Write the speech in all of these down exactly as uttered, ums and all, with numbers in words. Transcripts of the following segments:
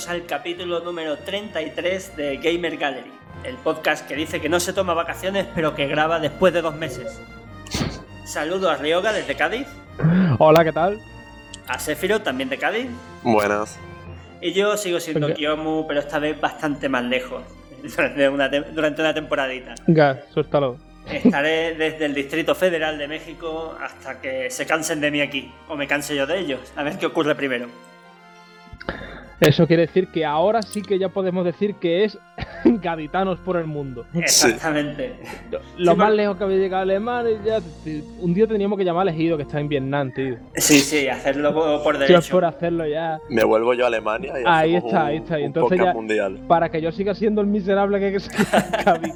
bienvenidos al capítulo número treinta y tres de Gamer Gallery, el podcast que dice que no se toma vacaciones pero que graba después de dos meses. Saludo a Ryoga desde Cádiz. Hola, ¿qué tal? A Sephiroth, también de Cádiz. Buenas. Y yo sigo siendo okay. Kiyomu, pero esta vez bastante más lejos, durante una, te- durante una temporadita. Venga, suéltalo. Estaré desde el Distrito Federal de México hasta que se cansen de mí aquí, o me canse yo de ellos, a ver qué ocurre primero. Eso quiere decir que ahora sí que ya podemos decir que es gaditanos por el mundo. Exactamente. Sí. Lo sí, más por... lejos que había llegado Alemania, ya un día teníamos que llamar a Ejido, que está en Vietnam, tío. Sí, sí, hacerlo por derecho. Si es por hacerlo ya. Me vuelvo yo a Alemania y ahí hacemos está, un, ahí está. Y un entonces ya, mundial. Para que yo siga siendo el miserable que es Cádiz.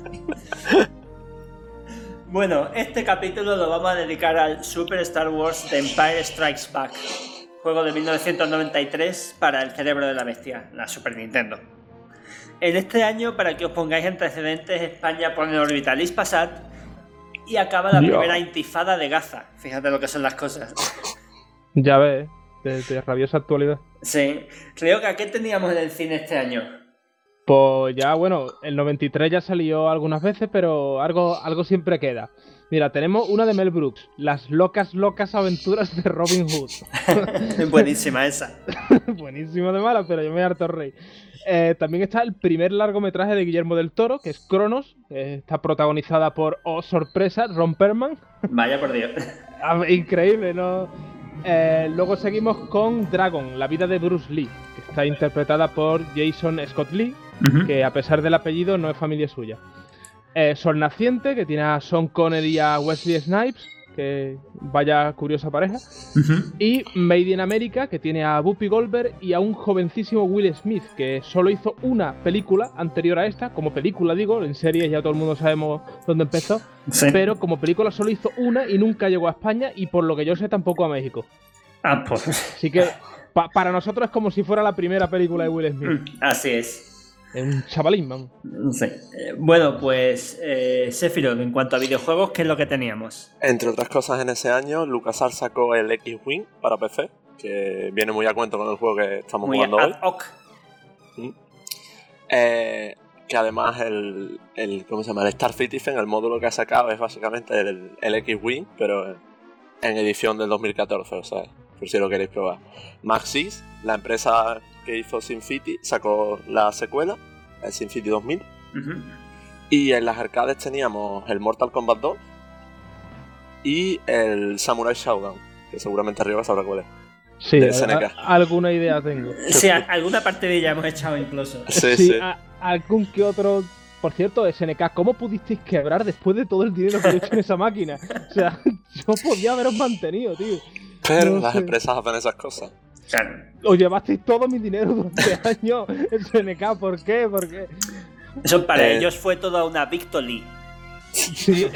Bueno, este capítulo lo vamos a dedicar al Super Star Wars The Empire Strikes Back, juego de mil novecientos noventa y tres para el cerebro de la bestia, la Super Nintendo. En este año, para que os pongáis antecedentes, España pone Orbitalis Passat y acaba la Dios. primera intifada de Gaza. Fíjate lo que son las cosas. Ya ves, de, de rabiosa actualidad. Sí. Ryoga, ¿qué teníamos en el cine este año? Pues ya, bueno, el noventa y tres ya salió algunas veces, pero algo, algo siempre queda. Mira, tenemos una de Mel Brooks, Las locas, locas aventuras de Robin Hood. Buenísima esa. Buenísimo de mala, pero yo me harto rey. Eh, también está el primer largometraje de Guillermo del Toro, que es Cronos. Eh, está protagonizada por, oh sorpresa, Ron Perlman. Vaya por Dios. Increíble, ¿no? Eh, luego seguimos con Dragon, la vida de Bruce Lee, que está interpretada por Jason Scott Lee, uh-huh. que a pesar del apellido no es familia suya. Eh, Sol Naciente, que tiene a Sean Connery y a Wesley Snipes, que vaya curiosa pareja. Uh-huh. Y Made in America, que tiene a Whoopi Goldberg y a un jovencísimo Will Smith, que solo hizo una película anterior a esta, como película digo, en series ya todo el mundo sabemos dónde empezó, sí. Pero como película solo hizo una y nunca llegó a España y por lo que yo sé tampoco a México. Ah, pues. Así que pa- para nosotros es como si fuera la primera película de Will Smith. Así es. Es un chavalín, vamos. Sí. Eh, bueno, pues, eh, Sephiroth, en cuanto a videojuegos, ¿qué es lo que teníamos? Entre otras cosas, en ese año, LucasArts sacó el X-Wing para P C, que viene muy a cuento con el juego que estamos muy jugando ad hoy. hoc. ¿Mm? Eh, que además el, el, ¿cómo se llama? El Star Citizen, el módulo que ha sacado, es básicamente el, el X-Wing, pero en edición del dos mil catorce, o sea, por si lo queréis probar. Maxis, la empresa que hizo SimCity, sacó la secuela, el SimCity dos mil. Uh-huh. Y en las arcades teníamos el Mortal Kombat dos y el Samurai Shodown, que seguramente arriba sabrá cuál es. Sí, de S N K. A- alguna idea tengo. Sí, a- alguna parte de ella hemos echado incluso. Sí, sí. sí. A- algún que otro. Por cierto, S N K, ¿cómo pudisteis quebrar después de todo el dinero que he hecho en esa máquina? O sea, yo podía haberos mantenido, tío. Pero no las sé. empresas hacen esas cosas. Claro. Os llevasteis todo mi dinero durante años, S N K, ¿por qué? ¿Por qué? Eso para Eh. ellos fue toda una victory. Sí.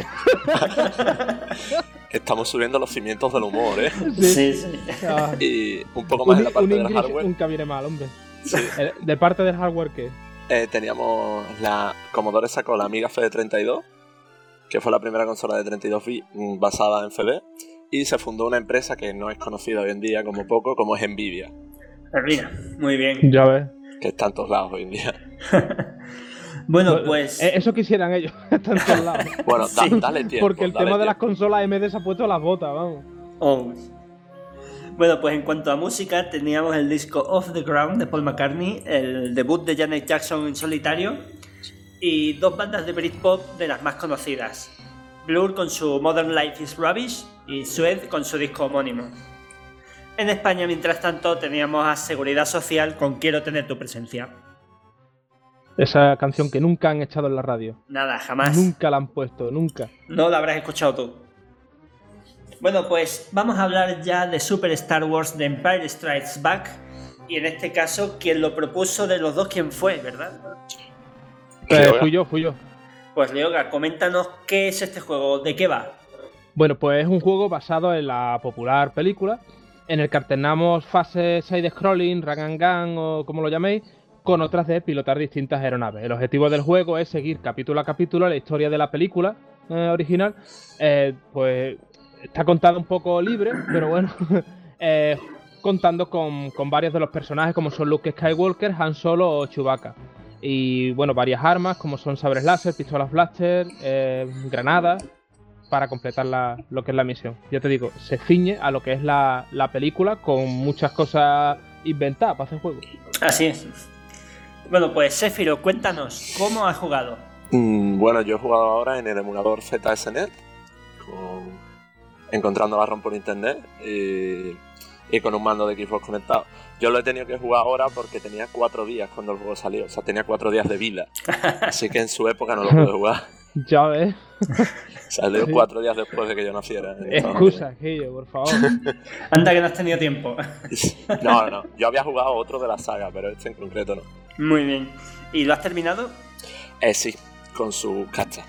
Estamos subiendo los cimientos del humor, ¿eh? Sí, sí. Ah. Y un poco más Un, en la parte un del English hardware. nunca viene mal, hombre. Sí. Eh, ¿De parte del hardware qué? Eh, teníamos la Commodore sacó la Amiga F D treinta y dos, que fue la primera consola de treinta y dos bits basada en F D, y se fundó una empresa que no es conocida hoy en día como poco, como es Nvidia. Mira, muy bien. Ya ves. Que está en todos lados hoy en día. Bueno, pues... Eh, Eso quisieran ellos, están en todos lados. Bueno, da, Sí, dale tiempo. Porque el dale tema de las tiempo. consolas A M D se ha puesto las botas, vamos. Oh. Bueno, pues en cuanto a música, teníamos el disco Off the Ground de Paul McCartney, el debut de Janet Jackson en solitario y dos bandas de Britpop de las más conocidas. Blur con su Modern Life is Rubbish y Suede con su disco homónimo. En España, mientras tanto, teníamos a Seguridad Social con Quiero tener tu presencia. Esa canción que nunca han echado en la radio. Nada, jamás. Nunca la han puesto, nunca. No la habrás escuchado tú. Bueno, pues vamos a hablar ya de Super Star Wars The Empire Strikes Back. Y en este caso, quien lo propuso de los dos, ¿quién fue, verdad? Eh, fui yo, fui yo. Pues Ryoga, coméntanos qué es este juego, de qué va. Bueno, pues es un juego basado en la popular película, en el que alternamos fases side-scrolling, run and gun o como lo llaméis, con otras de pilotar distintas aeronaves. El objetivo del juego es seguir capítulo a capítulo la historia de la película eh, original. Eh, pues está contada un poco libre, pero bueno, eh, contando con, con varios de los personajes como son Luke Skywalker, Han Solo o Chewbacca. Y bueno, varias armas como son sabres láser, pistolas blaster, eh, granadas, para completar la, lo que es la misión. Ya te digo, se ciñe a lo que es la, la película con muchas cosas inventadas para hacer juego. Así es. Bueno, pues Sephiroth, cuéntanos, ¿cómo has jugado? Mm, bueno, yo he jugado ahora en el emulador Z S N E T, con... encontrando la ROM por internet y... y con un mando de Xbox conectado. Yo lo he tenido que jugar ahora porque tenía cuatro días cuando el juego salió, o sea, tenía cuatro días de vida, así que en su época no lo pude jugar. Ya ves. Salió sí. cuatro días después de que yo naciera. Excusa, Guillo, por favor. Anda que no has tenido tiempo. No, no, no. Yo había jugado otro de la saga, pero este en concreto no. Muy bien. ¿Y lo has terminado? Eh, sí, con su cacha.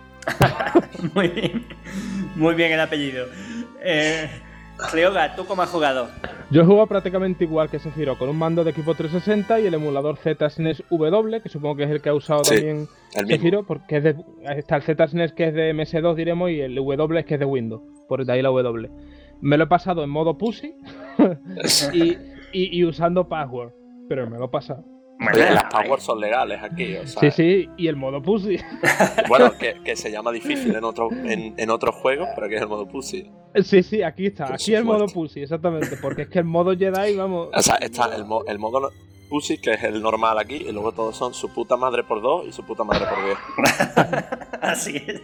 Muy bien. Muy bien el apellido. Eh, Ryoga, ¿tú cómo has jugado? Yo he jugado prácticamente igual que Sephiroth, con un mando de Xbox trescientos sesenta y el emulador Z S N E S W, que supongo que es el que ha usado sí, también Sephiroth, porque es de, está el Z S N E S que es de M S dos, diremos, y el W es que es de Windows, por de ahí la W. Me lo he pasado en modo Pussy y, y, y usando password, pero me lo he pasado. Oye, las passwords son legales aquí, o sea... Sí, sí, y el modo Pussy. Bueno, que, que se llama difícil en, otro, en, en otros juegos, pero aquí es el modo Pussy. Sí, sí, aquí está, aquí es el modo Pussy, exactamente, porque es que el modo Jedi, vamos... O sea, está el, mo, el modo Pussy, que es el normal aquí, y luego todos son su puta madre por dos y su puta madre por diez. Así es.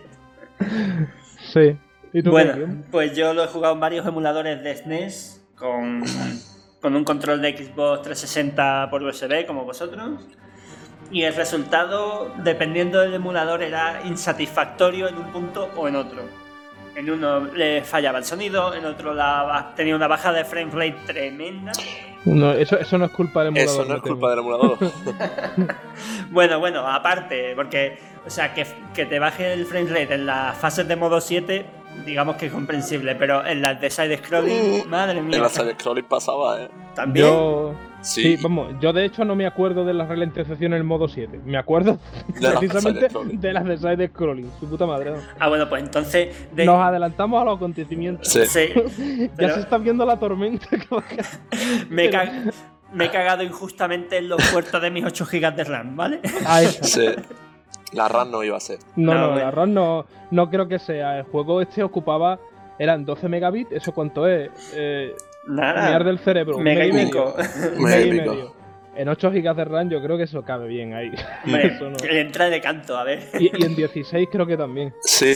Sí. ¿Y tú, bueno, qué? Pues yo lo he jugado en varios emuladores de S N E S, con... con un control de Xbox trescientos sesenta por U S B, como vosotros. Y el resultado, dependiendo del emulador, era insatisfactorio en un punto o en otro. En uno le fallaba el sonido, en otro la, tenía una bajada de frame rate tremenda. No, eso, eso no es culpa del emulador. Eso no es culpa del emulador. Bueno, bueno, aparte, porque, o sea, que, que te baje el frame rate en las fases de modo siete... digamos que es comprensible, pero en las de side-scrolling, madre mía. En las side-scrolling pasaba, ¿eh? ¿También? Yo... Sí. sí, vamos, yo de hecho no me acuerdo de la ralentización en el modo siete. Me acuerdo de precisamente las de las de side-scrolling. Su puta madre, ¿no? Ah, bueno, pues entonces... De... Nos adelantamos a los acontecimientos. Sí. sí ya pero... se está viendo la tormenta. me, he ca... me he cagado injustamente en los puertos de mis ocho gigas de RAM, ¿vale? Ahí está. Sí. La RAM no iba a ser. No, no, no la RAM no, no creo que sea. El juego este ocupaba... Eran doce megabits, ¿eso cuánto es? Eh, Nada. Mirar del cerebro. Mega y medio. Mega y medio. En ocho gigas de RAM yo creo que eso cabe bien ahí. Hombre, eso no. entra de canto, a ver. Y, y en dieciséis creo que también. Sí.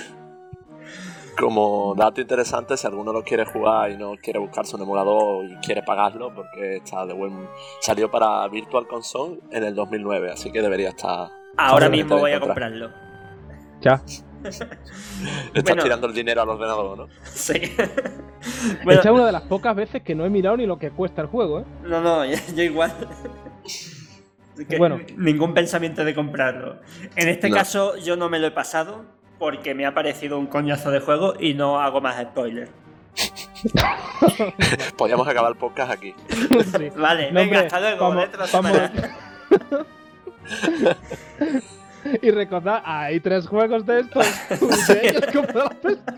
Como dato interesante, si alguno lo quiere jugar y no quiere buscarse un emulador y quiere pagarlo, porque está de buen... salió para Virtual Console en el dos mil nueve, así que debería estar... Ahora mismo voy a comprarlo. Ya. Le estás bueno, tirando el dinero al ordenador, ¿no? Sí. Bueno, esta es una de las pocas veces que no he mirado ni lo que cuesta el juego, ¿eh? No, no, yo, yo igual. Que bueno. Ningún pensamiento de comprarlo. En este no. caso yo no me lo he pasado porque me ha parecido un coñazo de juego y no hago más spoilers. Podríamos acabar el podcast aquí. Sí. Vale, no, venga, hombre, hasta luego. vamos, otra vamos. semana. Y recordad, hay tres juegos de estos. De ellos como la peste.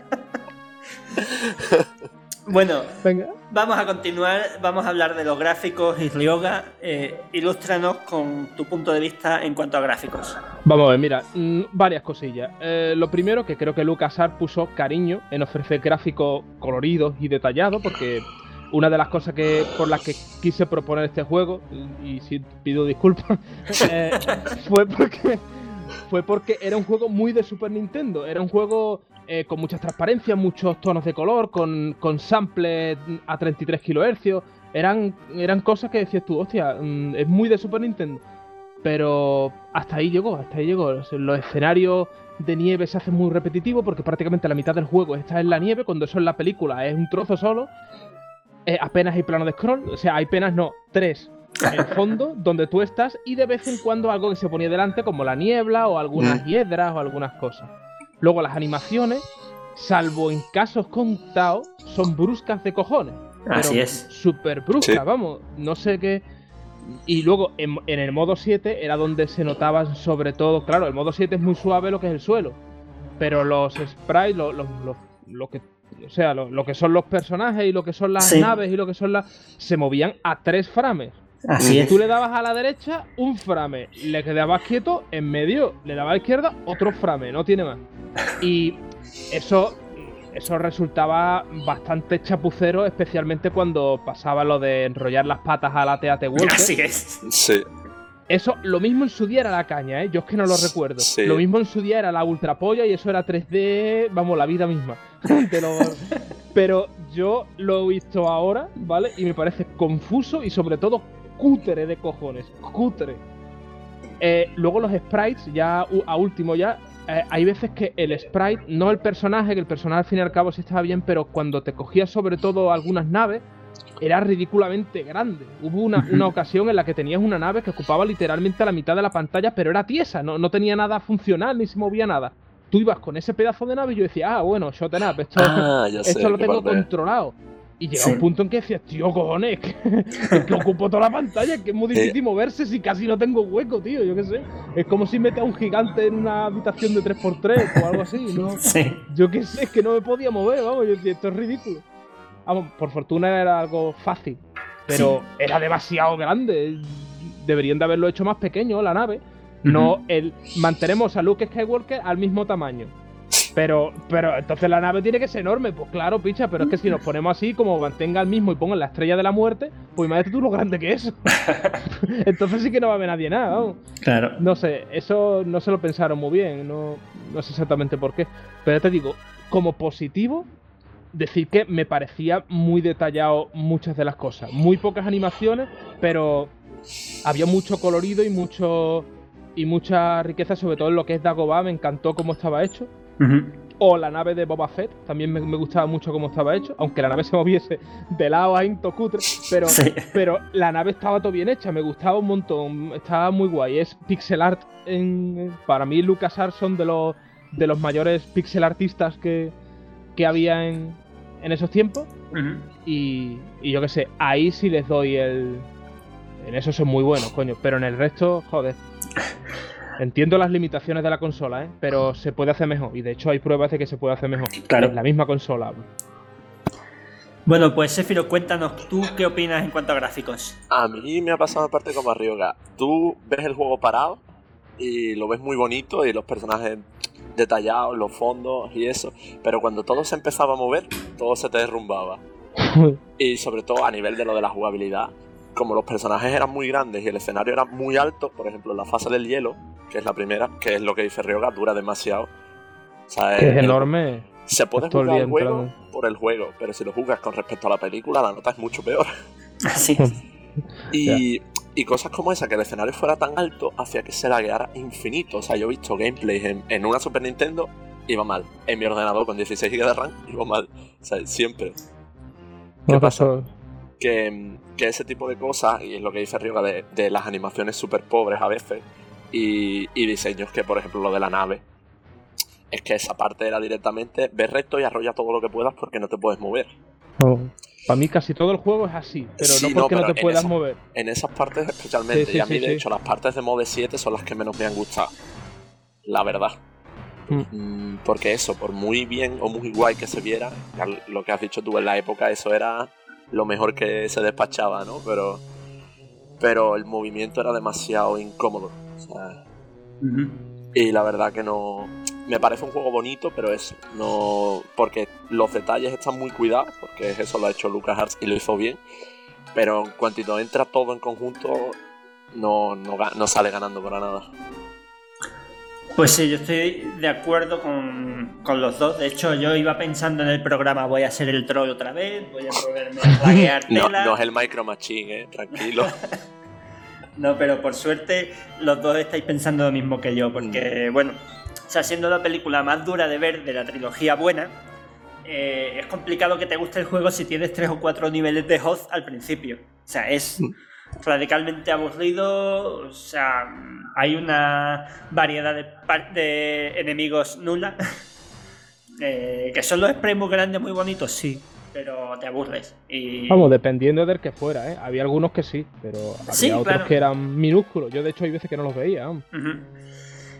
Bueno, venga. Vamos a continuar, vamos a hablar de los gráficos y Ryoga, eh, ilústranos con tu punto de vista en cuanto a gráficos. Vamos a ver, mira, mmm, varias cosillas. Eh, lo primero, que creo que LucasArts puso cariño en ofrecer gráficos coloridos y detallados, porque una de las cosas que por las que quise proponer este juego, y, y sí pido disculpas, eh, fue porque fue porque era un juego muy de Super Nintendo. Era un juego eh, con muchas transparencias, muchos tonos de color, con, con samples a treinta y tres kilohercios. Eran, eran cosas que decías tú, hostia, mmm, es muy de Super Nintendo. Pero hasta ahí llegó, hasta ahí llegó. Los escenarios de nieve se hacen muy repetitivos porque prácticamente la mitad del juego está en la nieve, cuando eso en la película es un trozo solo. Eh, apenas hay plano de scroll, o sea, hay apenas no, tres en fondo donde tú estás, y de vez en cuando algo que se ponía delante como la niebla o algunas hiedras o algunas cosas. Luego las animaciones, salvo en casos contados, son bruscas de cojones. Así pero es. Súper bruscas, Sí. vamos, no sé qué. Y luego en, en el modo siete era donde se notaban sobre todo, claro, el modo siete es muy suave lo que es el suelo, pero los sprites, lo, lo, lo, lo que o sea, lo, lo que son los personajes y lo que son las sí. naves y lo que son las... se movían a tres frames. Así es. Tú le dabas a la derecha un frame, le quedabas quieto, en medio le dabas a la izquierda otro frame, no tiene más. Y eso, eso resultaba bastante chapucero, especialmente cuando pasaba lo de enrollar las patas a la T A T Walker. Así es. Sí. Eso, lo mismo en su día era la caña, ¿eh? Yo es que no lo recuerdo. Sí. Lo mismo en su día era la Ultra Polla y eso era tres D, vamos, la vida misma. Te lo... Pero yo lo he visto ahora, ¿vale? Y me parece confuso y sobre todo cútere de cojones. Cútere. Eh, luego los sprites, ya a último ya, eh, hay veces que el sprite, no el personaje, que el personaje al fin y al cabo sí estaba bien, pero cuando te cogías sobre todo algunas naves, era ridículamente grande. Hubo una, una ocasión en la que tenías una nave que ocupaba literalmente la mitad de la pantalla, pero era tiesa, no, no tenía nada funcional ni se movía nada. Tú ibas con ese pedazo de nave y yo decía, ah, bueno, shot em up, esto, ah, esto sé, lo tengo parte. controlado. Y llega sí. un punto en que decías, tío, cojones, que, es que ocupo toda la pantalla, que es muy difícil Eh. moverse si casi no tengo hueco, tío, yo qué sé. Es como si metes a un gigante en una habitación de tres por tres o algo así, ¿no? Sí. Yo qué sé, es que no me podía mover, vamos, yo decía, esto es ridículo. Vamos, por fortuna era algo fácil, pero sí. Era demasiado grande. Deberían de haberlo hecho más pequeño, la nave. Uh-huh. No, el mantenemos a Luke Skywalker al mismo tamaño. Pero, pero entonces la nave tiene que ser enorme. Pues claro, picha, pero es que si nos ponemos así, como mantenga el mismo y pongan la estrella de la muerte, pues imagínate tú lo grande que es. Entonces sí que no va a ver nadie nada, vamos. Claro. No sé, eso no se lo pensaron muy bien, no, no sé exactamente por qué. Pero te digo, como positivo, decir que me parecía muy detallado muchas de las cosas. Muy pocas animaciones, pero había mucho colorido y mucho y mucha riqueza, sobre todo en lo que es Dagobah. Me encantó cómo estaba hecho. Uh-huh. O la nave de Boba Fett, también me, me gustaba mucho cómo estaba hecho, aunque la nave se moviese de lado a into cutre, pero, sí. pero la nave estaba todo bien hecha, me gustaba un montón, estaba muy guay. Es pixel art, en, para mí LucasArts son de los, de los mayores pixel artistas que, que había en, en esos tiempos. Uh-huh. y, y yo qué sé, ahí sí les doy el... En eso son muy buenos, coño, pero en el resto, joder. Entiendo las limitaciones de la consola, ¿eh? Pero se puede hacer mejor. Y de hecho hay pruebas de que se puede hacer mejor. Claro. En la misma consola. Bueno, pues Sephiroth, cuéntanos, ¿tú qué opinas en cuanto a gráficos? A mí me ha pasado en parte como a Ryoga. Tú ves el juego parado y lo ves muy bonito y los personajes detallados, los fondos y eso. Pero cuando todo se empezaba a mover, todo se te derrumbaba. Y sobre todo a nivel de lo de la jugabilidad, como los personajes eran muy grandes y el escenario era muy alto, por ejemplo, la fase del hielo, que es la primera, que es lo que dice Ryoga, dura demasiado. O sea, es, es el, enorme. Se puede jugar el juego entrando. por el juego, pero si lo jugas con respecto a la película, la nota es mucho peor. Sí. y, y cosas como esa, que el escenario fuera tan alto, hacía que se lagueara infinito. O sea, yo he visto gameplays en, en una Super Nintendo, iba mal. En mi ordenador con dieciséis gigas de RAM, iba mal. O sea, siempre. ¿Qué no pasa? Pasó. Que, que ese tipo de cosas, y es lo que dice Ryoga, de, de las animaciones súper pobres a veces, y, y diseños que, por ejemplo, lo de la nave, es que esa parte era directamente ve recto y arrolla todo lo que puedas porque no te puedes mover. Oh. Para mí casi todo el juego es así, pero sí, no porque no, no te puedas esa, mover. En esas partes especialmente, sí, sí, y a mí sí, de sí. hecho las partes de Mode siete son las que menos me han gustado, la verdad. Mm. Porque eso, por muy bien o muy guay que se viera, lo que has dicho tú en la época, eso era lo mejor que se despachaba, ¿no? Pero, pero el movimiento era demasiado incómodo. O sea, uh-huh. Y la verdad que no... Me parece un juego bonito, pero eso, no... Porque los detalles están muy cuidados, porque eso lo ha hecho LucasArts y lo hizo bien. Pero en cuanto entra todo en conjunto, no, no, no sale ganando para nada. Pues sí, yo estoy de acuerdo con, con los dos. De hecho, yo iba pensando en el programa, voy a ser el troll otra vez, voy a ponerme a laguear tela. No, no es el Micro Machine, eh, tranquilo. No, pero por suerte los dos estáis pensando lo mismo que yo, porque, mm. bueno, o sea, siendo la película más dura de ver de la trilogía buena, eh, es complicado que te guste el juego si tienes tres o cuatro niveles de Hoth al principio. O sea, es... Mm. radicalmente aburrido, o sea, hay una variedad de, de enemigos nula, eh, que son los sprays muy grandes, muy bonitos, sí, pero te aburres. Y... Vamos, dependiendo del que fuera, ¿eh? Había algunos que sí, pero había sí, otros claro. que eran minúsculos. Yo de hecho hay veces que no los veía. Uh-huh.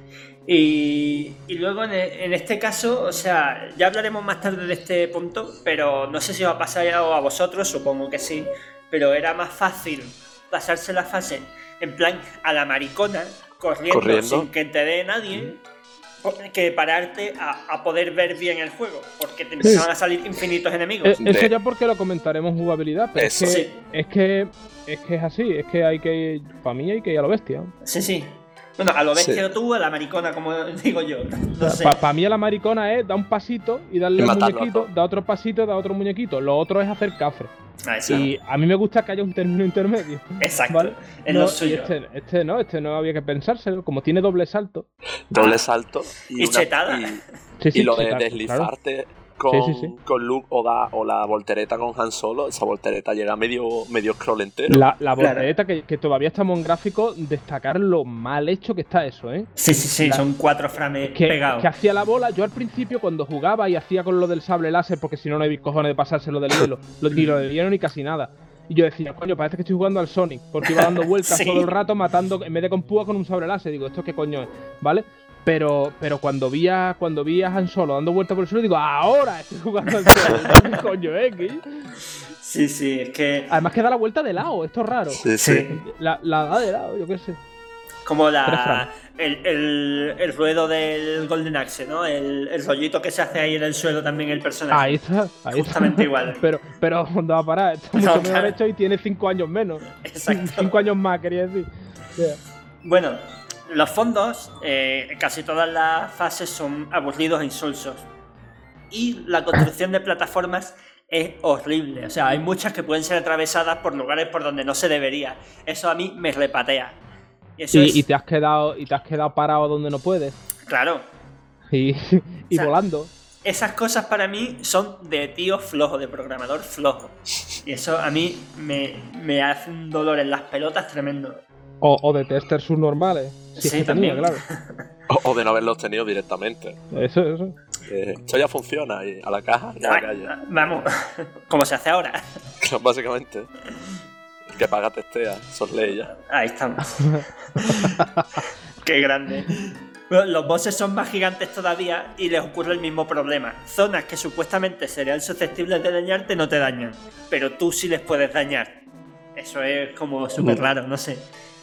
Y, y luego en, en este caso, o sea, ya hablaremos más tarde de este punto, pero no sé si os ha pasado a vosotros, supongo que sí, pero era más fácil pasarse la fase en plan a la maricona, corriendo, corriendo. sin que te dé nadie, que pararte a, a poder ver bien el juego, porque te empezaban sí. a salir infinitos enemigos. Eh, eso ya porque lo comentaremos en jugabilidad, pero es que, sí. es que es que es así, es que hay que ir, para mí hay que ir a lo bestia. Sí, sí. Bueno, a lo bestia sí. tú, a la maricona, como digo yo. No sé. Para pa mí a la maricona es dar un pasito y darle y un muñequito, dar otro pasito y dar otro muñequito. Lo otro es hacer cafre. Ah, y a mí me gusta que haya un término intermedio. Exacto, ¿vale? es no, lo suyo. Este, este no, este no había que pensárselo. Como tiene doble salto. Doble ah. salto y, y una, chetada. Y, sí, sí, y lo chetada, de deslizarte claro. con, sí, sí, sí. con Luke o, da, o la voltereta con Han Solo. Esa voltereta llega medio, medio scroll entero. La, la voltereta, claro. que, que todavía estamos en gráfico, destacar lo mal hecho que está eso, ¿eh? Sí, sí, sí, la, son cuatro frames que, pegados. Que hacía la bola, yo al principio cuando jugaba y hacía con lo del sable láser, porque si no no hay cojones de pasárselo del hielo, lo, ni lo del hielo ni casi nada. Y yo decía, coño, parece que estoy jugando al Sonic, porque iba dando vueltas sí. todo el rato matando, en vez de con púa, con un sable láser. Digo, ¿esto qué coño es? ¿Vale? Pero, pero cuando vi a cuando vi a Han Solo dando vueltas por el suelo, digo, ahora estoy jugando al Sonic. ¿Qué coño es? ¿Qué? Sí, sí, es que... Además que da la vuelta de lado, esto es raro. Sí, sí. La, la da de lado, yo qué sé. Como la el, el, el ruedo del Golden Axe, ¿no? El, el rollito que se hace ahí en el suelo también el personaje. Ahí está, ahí Justamente está. igual. Pero, pero ¿dónde va a parar? Está mucho no, mejor claro. hecho y tiene cinco años menos. Exacto. Cinco años más, quería decir. Yeah. Bueno, los fondos, eh, casi todas las fases son aburridos e insulsos. Y la construcción de plataformas es horrible. O sea, hay muchas que pueden ser atravesadas por lugares por donde no se debería. Eso a mí me repatea. Y, eso y, es... y te has quedado y te has quedado parado donde no puedes. Claro. Y, y o sea, volando. Esas cosas para mí son de tío flojo, de programador flojo. Y eso a mí me, me hace un dolor en las pelotas tremendo. O, o de testers subnormales. Si sí, es que también. Tenía, claro. O, o de no haberlos tenido directamente. Eso, eso. Eh, esto ya funciona, y a la caja y a la calle. Vamos, como se hace ahora. Básicamente. Que paga testea, son leyes ya. Ahí estamos. Qué grande. Bueno, los bosses son más gigantes todavía y les ocurre el mismo problema. Zonas que supuestamente serían susceptibles de dañarte no te dañan, pero tú sí les puedes dañar. Eso es como súper raro, no sé.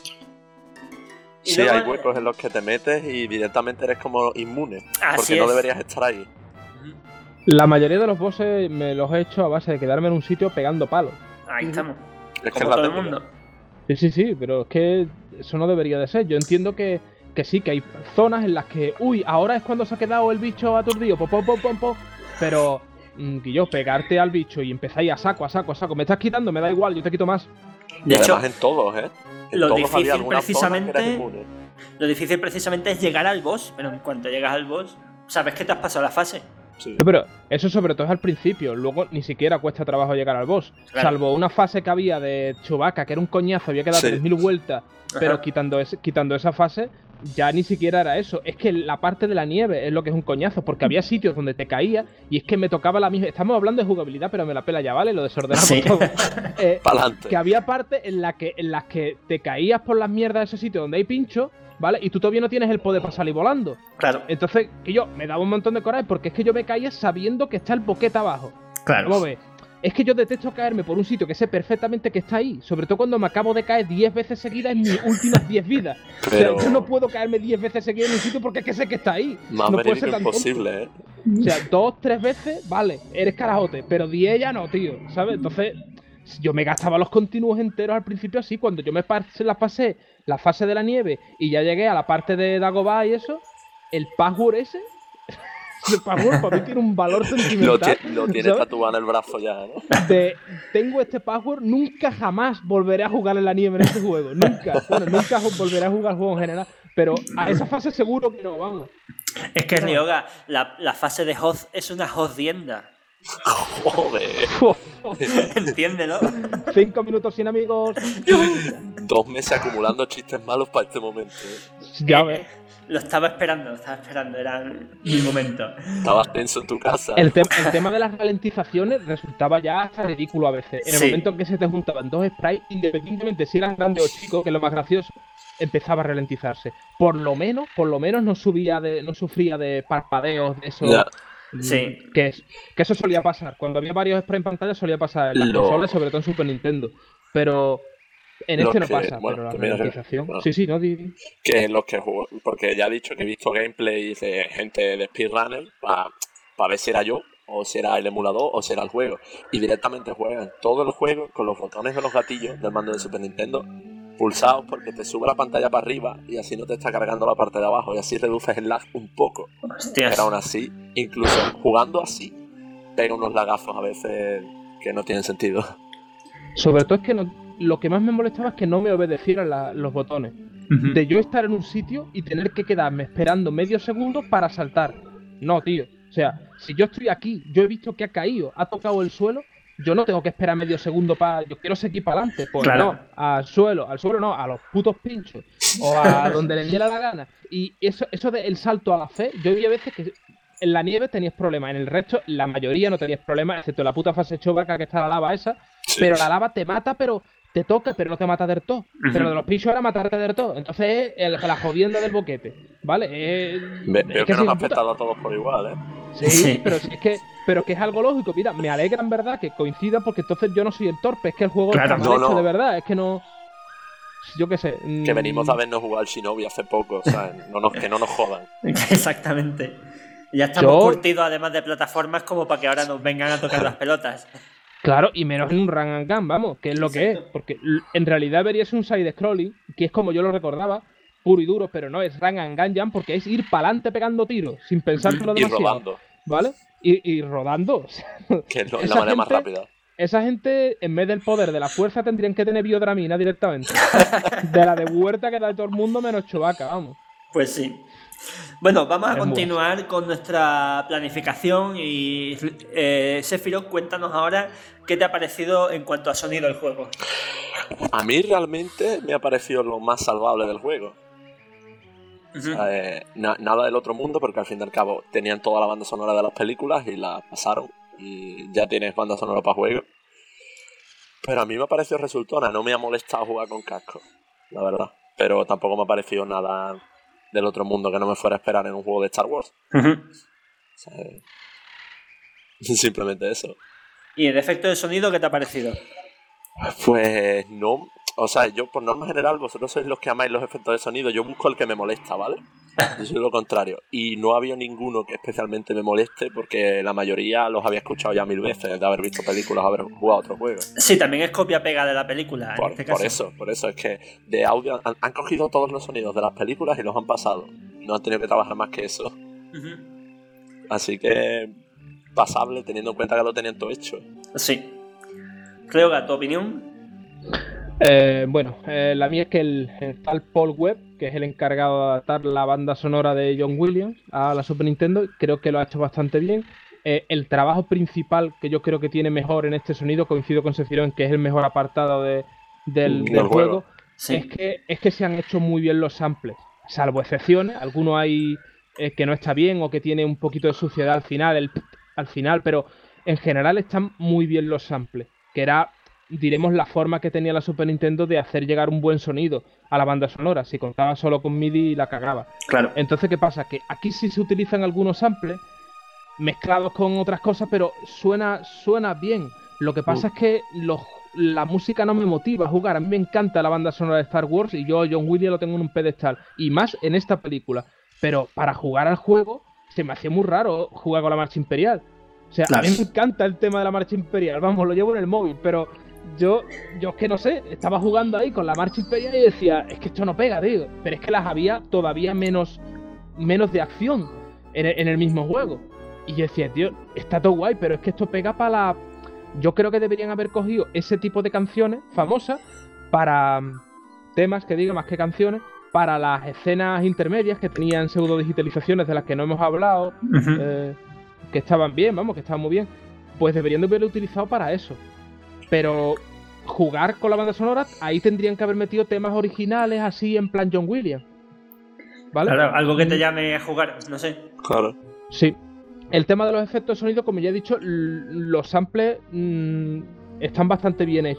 Y sí, luego, hay huecos en los que te metes y directamente eres como inmune. Porque no deberías estar ahí. La mayoría de los bosses me los he hecho a base de quedarme en un sitio pegando palos. Ahí estamos. Es como que todo el mundo. Sí, sí, sí, pero es que eso no debería de ser. Yo entiendo que, que sí, que hay zonas en las que, uy, ahora es cuando se ha quedado el bicho aturdido, pop, pop, pop, pop, pop. Pero, mmm, que yo, pegarte al bicho y empezáis a saco, a saco, a saco, me estás quitando, me da igual, yo te quito más. De y hecho, además en todos, ¿eh? En lo todos difícil precisamente, lo difícil precisamente es llegar al boss, pero en cuanto llegas al boss, sabes que te has pasado la fase. Sí. Pero eso sobre todo es al principio, luego ni siquiera cuesta trabajo llegar al boss. Claro. Salvo una fase que había de Chewbacca, que era un coñazo, había que dar sí. tres mil vueltas, Ajá. pero quitando, ese, quitando esa fase, ya ni siquiera era eso. Es que la parte de la nieve es lo que es un coñazo, porque había sitios donde te caía y es que me tocaba la misma... Estamos hablando de jugabilidad, pero me la pela ya, ¿vale? Lo desordenamos sí. todo. Eh, que había partes en, la que, en las que te caías por las mierdas de ese sitio donde hay pinchos, ¿vale? Y tú todavía no tienes el poder para salir volando. Claro. Entonces, que yo me daba un montón de coraje porque es que yo me caía sabiendo que está el boquete abajo. Claro. ¿Cómo ves? Es que yo detesto caerme por un sitio que sé perfectamente que está ahí. Sobre todo cuando me acabo de caer diez veces seguidas en mis últimas diez vidas. Pero... O sea, yo no puedo caerme diez veces seguidas en un sitio porque es que sé que está ahí. Más no puede ser tan imposible, ¿eh? O sea, dos, tres veces, vale, eres carajote. Pero diez ya no, tío, ¿sabes? Entonces... Yo me gastaba los continuos enteros al principio así. Cuando yo me pasé la pasé la fase de la nieve y ya llegué a la parte de Dagobah y eso, el password ese, el password para mí tiene un valor sentimental. Lo, lo tienes tatuado en el brazo ya, ¿no? De, tengo este password, nunca jamás volveré a jugar en la nieve en este juego. Nunca, bueno, nunca volveré a jugar el juego en general. Pero a esa fase seguro que no, vamos. Es que, Ryoga, la, la fase de Hoth es una jodienda. Joder. Entiéndelo. Cinco minutos sin amigos. Dos meses acumulando chistes malos para este momento. Ya ves. Eh, lo estaba esperando, lo estaba esperando, era mi momento. Estabas tenso en tu casa. El, te el tema de las ralentizaciones resultaba ya hasta ridículo a veces. En el sí. momento en que se te juntaban dos sprites, independientemente si eran grandes o chicos, que es lo más gracioso, empezaba a ralentizarse. Por lo menos, por lo menos no subía de, no sufría de parpadeos, de eso. Ya. Sí. Que, es, que eso solía pasar. Cuando había varios sprays en pantalla solía pasar en las Lo- consolas, sobre todo en Super Nintendo. Pero en Los este no que- pasa, bueno, pero la que mira que- ralentización. bueno. Sí, sí, no, di- di. Que los que jugó, porque ya he dicho que he visto gameplay de gente de speedrunner para ver si era yo, o si era el emulador, o si era el juego. Y directamente juegan todo el juego con los botones de los gatillos del mando de Super Nintendo pulsados, porque te sube la pantalla para arriba y así no te está cargando la parte de abajo, y así reduces el lag un poco. Hostias. Pero aún así, incluso jugando así, pega unos lagazos a veces que no tienen sentido. Sobre todo es que no- lo que más me molestaba es que no me obedecieran la- los botones. Ujú. De yo estar en un sitio y tener que quedarme esperando medio segundo para saltar. No, tío. O sea, si yo estoy aquí, yo he visto que ha caído, ha tocado el suelo, yo no tengo que esperar medio segundo para... Yo quiero seguir para adelante. Pues Claro. no, al suelo, al suelo no, a los putos pinchos. O a donde le diera la gana. Y eso, eso del salto a la fe, yo vi a veces que en la nieve tenías problemas, en el resto, la mayoría no tenías problemas, excepto la puta fase chovaca que está la lava esa. Sí. Pero la lava te mata, pero te toca, pero no te mata del todo. Ujú. Pero de los pinchos era matarte del todo. Entonces es el- la jodienda del boquete. ¿Vale? Es, Ve- es veo que, no sí, me ha puta. afectado a todos por igual, ¿eh? Sí, Sí. pero si es que, pero que es algo lógico. Mira, me alegra en verdad que coincida porque entonces yo no soy el torpe. Es que el juego Claro. está mal No, hecho no. de verdad. Es que no. Yo qué sé. Que mm, venimos a vernos jugar al Shinobi hace poco, o sea, no nos, que no nos jodan. Exactamente. Y ya estamos Yo- curtidos además de plataformas como para que ahora nos vengan a tocar las pelotas. Claro, y menos en un run and gun, vamos, que es lo que es. Exacto. Porque l- en realidad debería ser un side-scrolling, que es como yo lo recordaba, puro y duro, pero no es run and gun jam porque es ir para adelante pegando tiros, sin pensárselo Y demasiado. rodando, ¿Vale? Y, y rodando. O sea, que es lo- Esa la manera más gente- rápida. esa gente, en vez del poder de la fuerza, tendrían que tener biodramina directamente. De la de huerta que da todo el mundo menos Chewbacca, vamos. Pues sí. Bueno, vamos a Es muy continuar con nuestra planificación y eh, Sephiroth, cuéntanos ahora qué te ha parecido en cuanto a sonido del juego. A mí realmente me ha parecido lo más salvable del juego. O Ujú. sea, eh, na- nada del otro mundo, porque al fin y al cabo tenían toda la banda sonora de las películas y la pasaron. Y ya tienes banda sonora para juego. Pero a mí me ha parecido resultona, no me ha molestado jugar con casco, la verdad. Pero tampoco me ha parecido nada del otro mundo que no me fuera a esperar en un juego de Star Wars. Ujú. O sea, eh, simplemente eso. ¿Y el efecto de sonido qué te ha parecido? Pues no, o sea, yo por norma general, vosotros sois los que amáis los efectos de sonido, yo busco el que me molesta, ¿vale? Yo soy lo contrario. Y no ha habido ninguno que especialmente me moleste porque la mayoría los había escuchado ya mil veces, de haber visto películas, haber jugado otros juegos. Sí, también es copia-pega de la película, en Por, este por caso. eso, por eso es que de audio han, han cogido todos los sonidos de las películas y los han pasado. No han tenido que trabajar más que eso. Ujú. Así que pasable teniendo en cuenta que lo tenían todo hecho. Sí. Ryoga, ¿tu opinión? Eh, bueno, eh, la mía es que el, el tal Paul Webb, que es el encargado de adaptar la banda sonora de John Williams a la Super Nintendo, creo que lo ha hecho bastante bien. Eh, el trabajo principal que yo creo que tiene mejor en este sonido, coincido con Sephiroth en que es el mejor apartado de, del, Del del juego. juego, Sí. es que, es que se han hecho muy bien los samples, salvo excepciones. Algunos hay eh, que no está bien o que tiene un poquito de suciedad al final, el, al final, pero en general están muy bien los samples, que era, diremos, la forma que tenía la Super Nintendo de hacer llegar un buen sonido a la banda sonora. Si contaba solo con MIDI, la cagaba. Claro. Entonces, ¿qué pasa? Que aquí sí se utilizan algunos samples mezclados con otras cosas, pero suena, suena bien. Lo que pasa Uh. es que los, la música no me motiva a jugar. A mí me encanta la banda sonora de Star Wars y yo John Williams lo tengo en un pedestal. Y más en esta película. Pero para jugar al juego se me hacía muy raro jugar con la marcha imperial. O sea, Claro. a mí me encanta el tema de la marcha imperial. Vamos, lo llevo en el móvil, pero yo, yo es que no sé, estaba jugando ahí con la marcha imperial y decía, es que esto no pega, tío. Pero es que las había todavía menos, menos de acción en el, en el mismo juego. Y yo decía, tío, está todo guay, pero es que esto pega para la... Yo creo que deberían haber cogido ese tipo de canciones famosas para mm, temas que diga más que canciones, para las escenas intermedias que tenían pseudo digitalizaciones de las que no hemos hablado, Ujú. eh, que estaban bien, vamos, que estaban muy bien, pues deberían de haberlo utilizado para eso. Pero jugar con la banda sonora, ahí tendrían que haber metido temas originales así en plan John Williams. ¿Vale? Claro, algo que te llame a jugar, no sé. Claro. Sí. El tema de los efectos de sonido, como ya he dicho, l- los samples mm, están bastante bien hechos.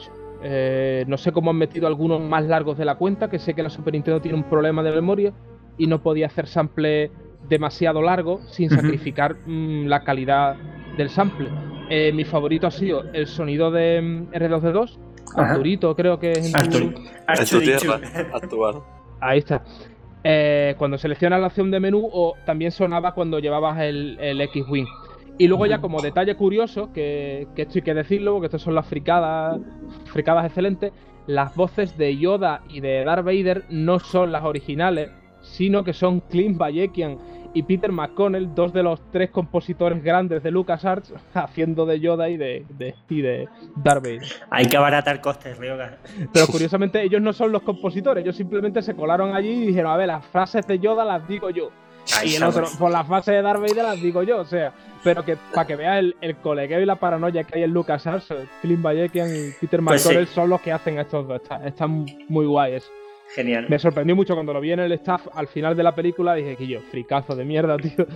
Eh, no sé cómo han metido algunos más largos de la cuenta, que sé que la Super Nintendo tiene un problema de memoria y no podía hacer sample demasiado largo sin uh-huh. sacrificar mmm, la calidad del sample. Eh, mi favorito ha sido el sonido de mm, R dos D dos, Arturito creo que es en Artur- tu... Arturito. Actual. Ahí está. Eh, cuando seleccionas la opción de menú, o también sonaba cuando llevabas el, el X-Wing. Y luego ya como detalle curioso, que, que esto hay que decirlo, porque estas son las fricadas, fricadas excelentes, las voces de Yoda y de Darth Vader no son las originales, sino que son Clint Bayekian y Peter McConnell, dos de los tres compositores grandes de LucasArts, haciendo de Yoda y de, de, y de Darth Vader. Hay que abaratar costes, Ryoga. Pero curiosamente ellos no son los compositores, ellos simplemente se colaron allí y dijeron, a ver, las frases de Yoda las digo yo. Ahí y el otro, por las frases de Darth Vader las digo yo, o sea, pero que para que veas el, el colegueo y la paranoia que hay en LucasArts, Clint Bayekian y Peter McConnell pues sí. son los que hacen estos dos, están, están muy guays. Genial. Me sorprendió mucho cuando lo vi en el staff al final de la película, dije que yo, fricazo de mierda, tío.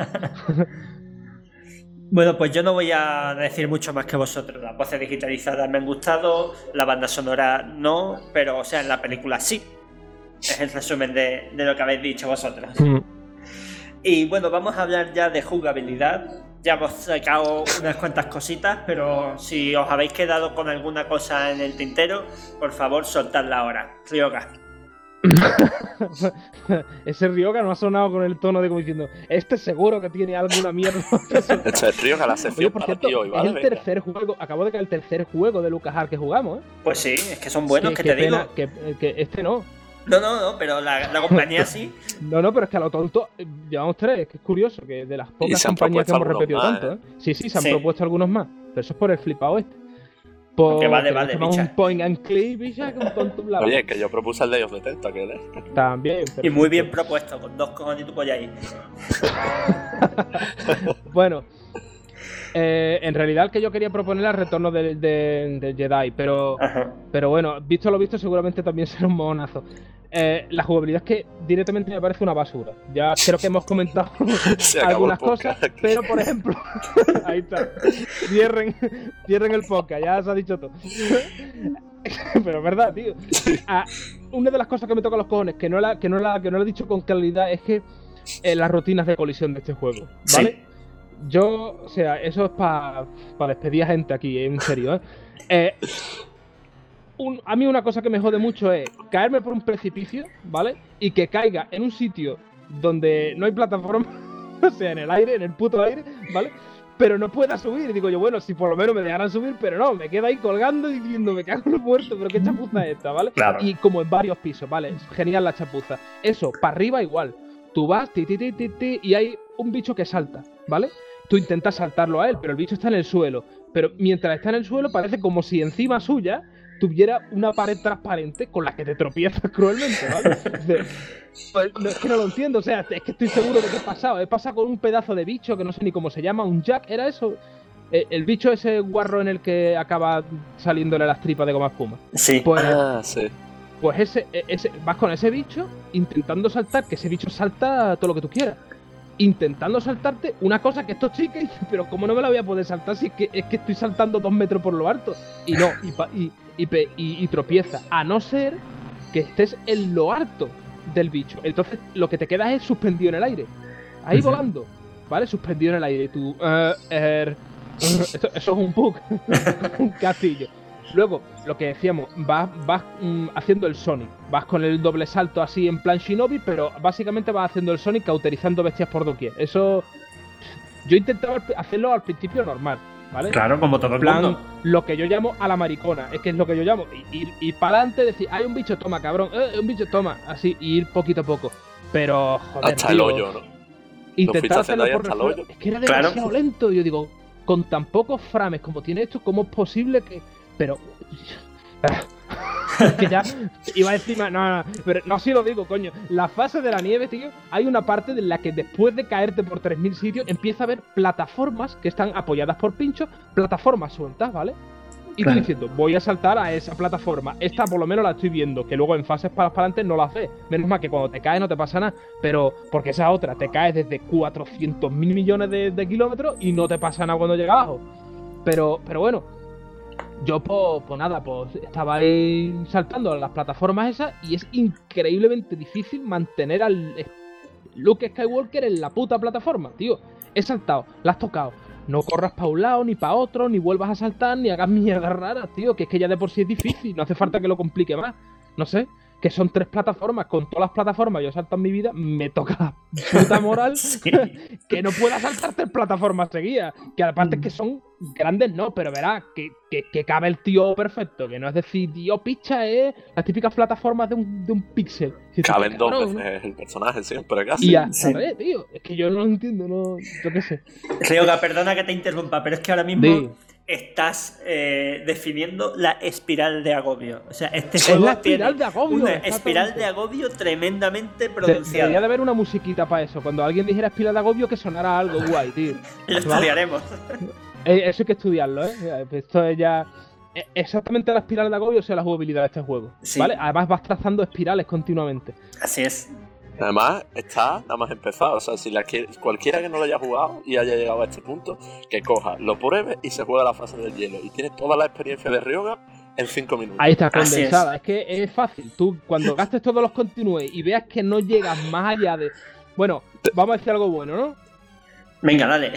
Bueno, pues yo no voy a decir mucho más que vosotros. Las voces digitalizadas me han gustado, la banda sonora no, pero o sea, en la película sí. Es el resumen de, de lo que habéis dicho vosotros. Mm. Y bueno, vamos a hablar ya de jugabilidad. Ya hemos sacado unas cuantas cositas, pero si os habéis quedado con alguna cosa en el tintero, por favor, soltadla ahora. Ryoga. Ese Ryoga no ha sonado con el tono de como diciendo, este seguro que tiene alguna mierda. Este es Ryoga, la sección. Oye, por cierto, para ti hoy, ¿vale? Es el tercer juego, acabo de caer el tercer juego de LucasArts que jugamos, ¿eh? Pues sí, es que son buenos, sí, que te pena, digo. Que, que este no. No, no, no, pero la, la compañía sí. No, no, pero es que a lo tonto eh, llevamos tres, que es curioso, que de las pocas compañías que hemos repetido más, tanto, ¿eh? ¿eh? Sí, sí, se han sí. propuesto algunos más, pero eso es por el flipado este. Por que vale, vale, bicha. Un point and click, bicha, que un tonto bla. Oye, que yo propuse el Day of the Tentacle, ¿eh? También. Y muy bien propuesto, con dos cojones y tu polla ahí. Bueno, eh, en realidad el que yo quería proponer era el retorno del de, de Jedi, pero, pero bueno, visto lo visto, seguramente también será un mojonazo. Eh, la jugabilidad es que directamente me parece una basura. Ya creo que hemos comentado algunas cosas, pero por ejemplo, ahí está. Cierren, cierren el podcast, ya se ha dicho todo. Pero es verdad, tío. Ah, una de las cosas que me toca los cojones, que no la, que no la, que no la he dicho con claridad, es que eh, las rutinas de colisión de este juego, ¿vale? Sí. Yo, o sea, eso es para pa despedir a gente aquí, en serio, ¿eh? eh Un, a mí una cosa que me jode mucho es caerme por un precipicio, ¿vale? Y que caiga en un sitio donde no hay plataforma, o sea, en el aire, en el puto aire, ¿vale? Pero no pueda subir. Y digo yo, bueno, si por lo menos me dejaran subir, pero no, me quedo ahí colgando y diciendo, me cago en los muertos, pero qué chapuza es esta, ¿vale? Claro. Y como en varios pisos, ¿vale? Genial la chapuza. Eso, para arriba igual. Tú vas, ti, ti, ti, ti, ti, y hay un bicho que salta, ¿vale? Tú intentas saltarlo a él, pero el bicho está en el suelo. Pero mientras está en el suelo parece como si encima suya tuviera una pared transparente con la que te tropiezas cruelmente, ¿vale? Pues, no, es que no lo entiendo, o sea, es que estoy seguro de que he pasado. He pasado con un pedazo de bicho que no sé ni cómo se llama, un jack, ¿era eso? Eh, el bicho ese guarro en el que acaba saliéndole las tripas de goma espuma. Sí. Pues, ah, sí. Pues ese, ese, vas con ese bicho intentando saltar, que ese bicho salta todo lo que tú quieras. Intentando saltarte una cosa que esto chica, pero ¿cómo no me la voy a poder saltar si es que, es que estoy saltando dos metros por lo alto? Y no, y, y, y, y, y tropieza, a no ser que estés en lo alto del bicho. Entonces lo que te quedas es suspendido en el aire, ahí uh-huh. volando, ¿vale? Suspendido en el aire. Tú, uh, er, uh, esto, eso es un bug, un castillo. Luego, lo que decíamos, vas, vas mm, haciendo el Sonic. Vas con el doble salto así en plan Shinobi, pero básicamente vas haciendo el Sonic cauterizando bestias por doquier. Eso... Yo intentaba hacerlo al principio normal, ¿vale? Claro, como todo en el plan, mundo. Lo que yo llamo a la maricona, es que es lo que yo llamo. Y, y, y para adelante decir, hay un bicho, toma, cabrón, eh, un bicho, toma. Así, y ir poquito a poco. Pero, joder, hasta tío, el hoyo, ¿no? Intentar hacerlo por hasta el hoyo. Es que era demasiado claro. lento. Yo digo, con tan pocos frames como tiene esto, ¿cómo es posible que...? Pero... es que ya iba encima, no, no, pero no, sí lo digo, coño. La fase de la nieve, tío, hay una parte en la que después de caerte por tres mil sitios empieza a haber plataformas que están apoyadas por pinchos, plataformas sueltas, ¿vale? Y tú claro. diciendo, voy a saltar a esa plataforma. Esta por lo menos la estoy viendo, que luego en fases para adelante no la ves. Menos mal que cuando te caes no te pasa nada. Pero, porque esa otra, te caes desde cuatrocientos mil millones de, de kilómetros y no te pasa nada cuando llega abajo. Pero, pero bueno, yo pues, pues nada, pues estaba ahí saltando a las plataformas esas y es increíblemente difícil mantener al Luke Skywalker en la puta plataforma, tío. He saltado, la has tocado. No corras para un lado, ni para otro, ni vuelvas a saltar, ni hagas mierdas raras, tío. Que es que ya de por sí es difícil, no hace falta que lo complique más. No sé, que son tres plataformas, con todas las plataformas yo salto en mi vida, me toca la puta moral sí. que no pueda saltar tres plataformas seguidas. Que aparte es que son grandes, no, pero verás, que, que, que cabe el tío perfecto. Que no es decir, tío, picha, es las típicas plataformas de un, de un píxel. Si Caben dos veces, ¿no? El personaje siempre casi. Y ya, ¿sabes, sí. tío? Es que yo no lo entiendo, no, yo qué sé. Ryoga, perdona que te interrumpa, pero es que ahora mismo... Sí. Estás eh, definiendo la espiral de agobio. O sea, este es juego la espiral de agobio, una espiral de agobio tremendamente pronunciada. Debería de haber una musiquita para eso. Cuando alguien dijera espiral de agobio, que sonara algo guay, tío. Lo estudiaremos. Eso hay que estudiarlo, ¿eh? Esto es ya... Exactamente la espiral de agobio, o sea, la jugabilidad de este juego. Sí. ¿Vale? Además vas trazando espirales continuamente. Así es. Además, está nada más empezado. O sea, si la quiere, cualquiera que no lo haya jugado y haya llegado a este punto, que coja, lo pruebe y se juega la fase del hielo. Y tienes toda la experiencia de Ryoga en cinco minutos. Ahí está, condensada. Es. es que es fácil. Tú, cuando gastes todos los continúes y veas que no llegas más allá de... Bueno, vamos a decir algo bueno, ¿no? Venga, dale.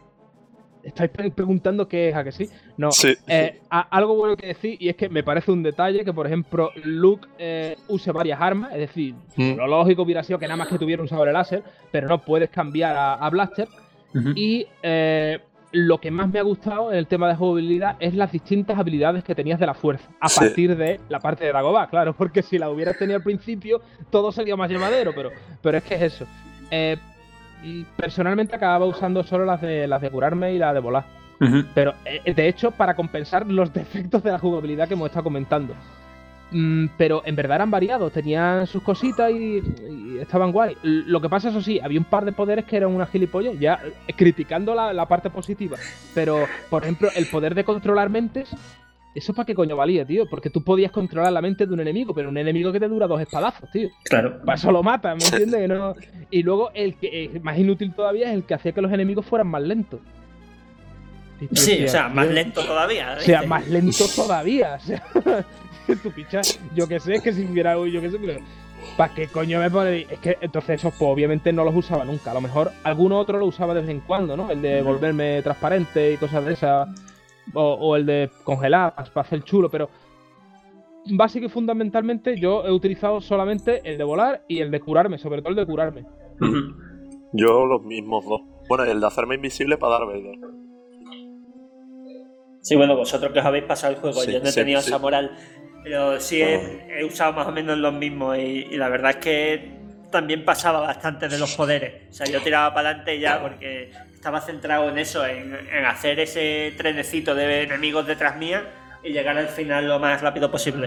Estáis preguntando qué es, ¿a que sí? No, sí. Eh, a, algo bueno que decir, y es que me parece un detalle que, por ejemplo, Luke eh, use varias armas, es decir, mm. lo lógico hubiera sido que nada más que tuviera un sable láser, pero no puedes cambiar a, a Blaster. Uh-huh. Y eh, lo que más me ha gustado en el tema de jugabilidad es las distintas habilidades que tenías de la fuerza, a sí. partir de la parte de Dagobah, claro, porque si la hubieras tenido al principio, todo sería más llevadero, pero, pero es que es eso. Eh, Personalmente acababa usando solo las de las de curarme y la de volar. Uh-huh. Pero de hecho, para compensar los defectos de la jugabilidad que hemos estado comentando. Mm, pero en verdad eran variados, tenían sus cositas y, y estaban guay. Lo que pasa, eso sí, había un par de poderes que eran una gilipollas, ya criticando la, la parte positiva. Pero, por ejemplo, el poder de controlar mentes. ¿Eso para qué coño valía, tío? Porque tú podías controlar la mente de un enemigo, pero un enemigo que te dura dos espadazos, tío. Claro. Para eso lo mata, ¿me entiendes? Que no... Y luego el que es más inútil todavía es el que hacía que los enemigos fueran más lentos. Y, tío, sí, tío, o sea, tío, más lento todavía. ¿viste? O sea, más lento todavía. O sea, tu picha, yo qué sé, es que si hubiera, yo qué sé, pero... ¿Para qué coño me pone? Es que entonces esos pues obviamente no los usaba nunca. A lo mejor alguno otro lo usaba de vez en cuando, ¿no? El de volverme transparente y cosas de esas. O, o el de congelar para hacer chulo, pero básicamente y fundamentalmente yo he utilizado solamente el de volar y el de curarme, sobre todo el de curarme. Yo los mismos dos. Bueno, el de hacerme invisible para dar Vader. Sí, bueno, vosotros que os habéis pasado el juego, sí, yo no he sí, tenido sí. esa moral, pero sí he, he usado más o menos los mismos y, y la verdad es que también pasaba bastante de los poderes. O sea, yo tiraba para adelante ya porque estaba centrado en eso, en, en hacer ese trenecito de enemigos detrás mía y llegar al final lo más rápido posible.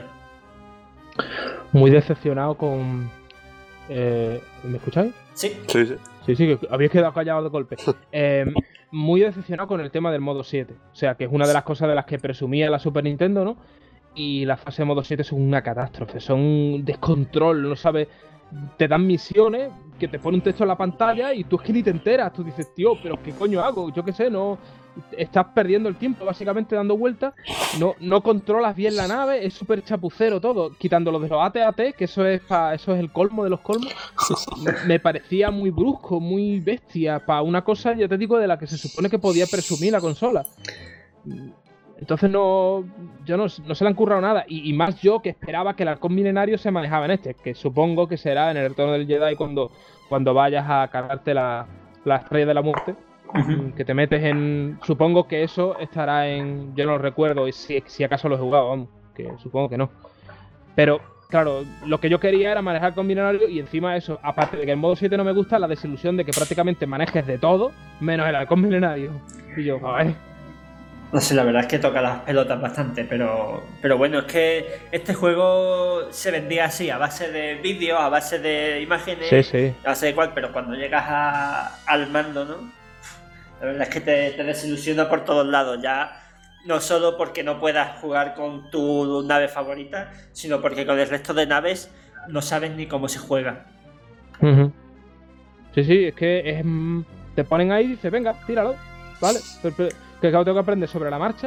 Muy decepcionado con... Eh, ¿Me escucháis? Sí. Sí, sí. Sí, sí, que habéis quedado callados de golpe. Eh, muy decepcionado con el tema del modo siete. O sea, que es una de las cosas de las que presumía la Super Nintendo, ¿no? Y las fases de modo siete son una catástrofe, son un descontrol, no sabes... Te dan misiones que te ponen un texto en la pantalla y tú es que ni te enteras. Tú dices, tío, pero ¿qué coño hago? Yo qué sé, no... Estás perdiendo el tiempo básicamente dando vueltas. No, no controlas bien la nave, es súper chapucero todo. Quitándolo de los A T A T, que eso es pa, eso es el colmo de los colmos. Me parecía muy brusco, muy bestia. Para una cosa, ya te digo, de la que se supone que podía presumir la consola. Entonces no, yo no, no se le han currado nada. Y, y más yo que esperaba que el halcón milenario se manejaba en este, que supongo que será en el retorno del Jedi cuando, cuando vayas a cargarte la, la estrella de la muerte. Uh-huh. Que te metes en... Supongo que eso estará en... Yo no lo recuerdo, y si, si acaso lo he jugado, vamos, que supongo que no. Pero, claro, lo que yo quería era manejar con milenario y encima eso, aparte de que el modo siete no me gusta, la desilusión de que prácticamente manejes de todo, menos el halcón milenario. Y yo, a ver... No sé, la verdad es que toca las pelotas bastante, pero pero bueno, es que este juego se vendía así, a base de vídeos, a base de imágenes, sí, sí. a base de cual, pero cuando llegas a, al mando, ¿no? La verdad es que te, te desilusiona por todos lados, ya no solo porque no puedas jugar con tu nave favorita, sino porque con el resto de naves no sabes ni cómo se juega. Uh-huh. Sí, sí, es que es, te ponen ahí y dices, venga, tíralo, vale, pero, pero, que tengo que aprender sobre la marcha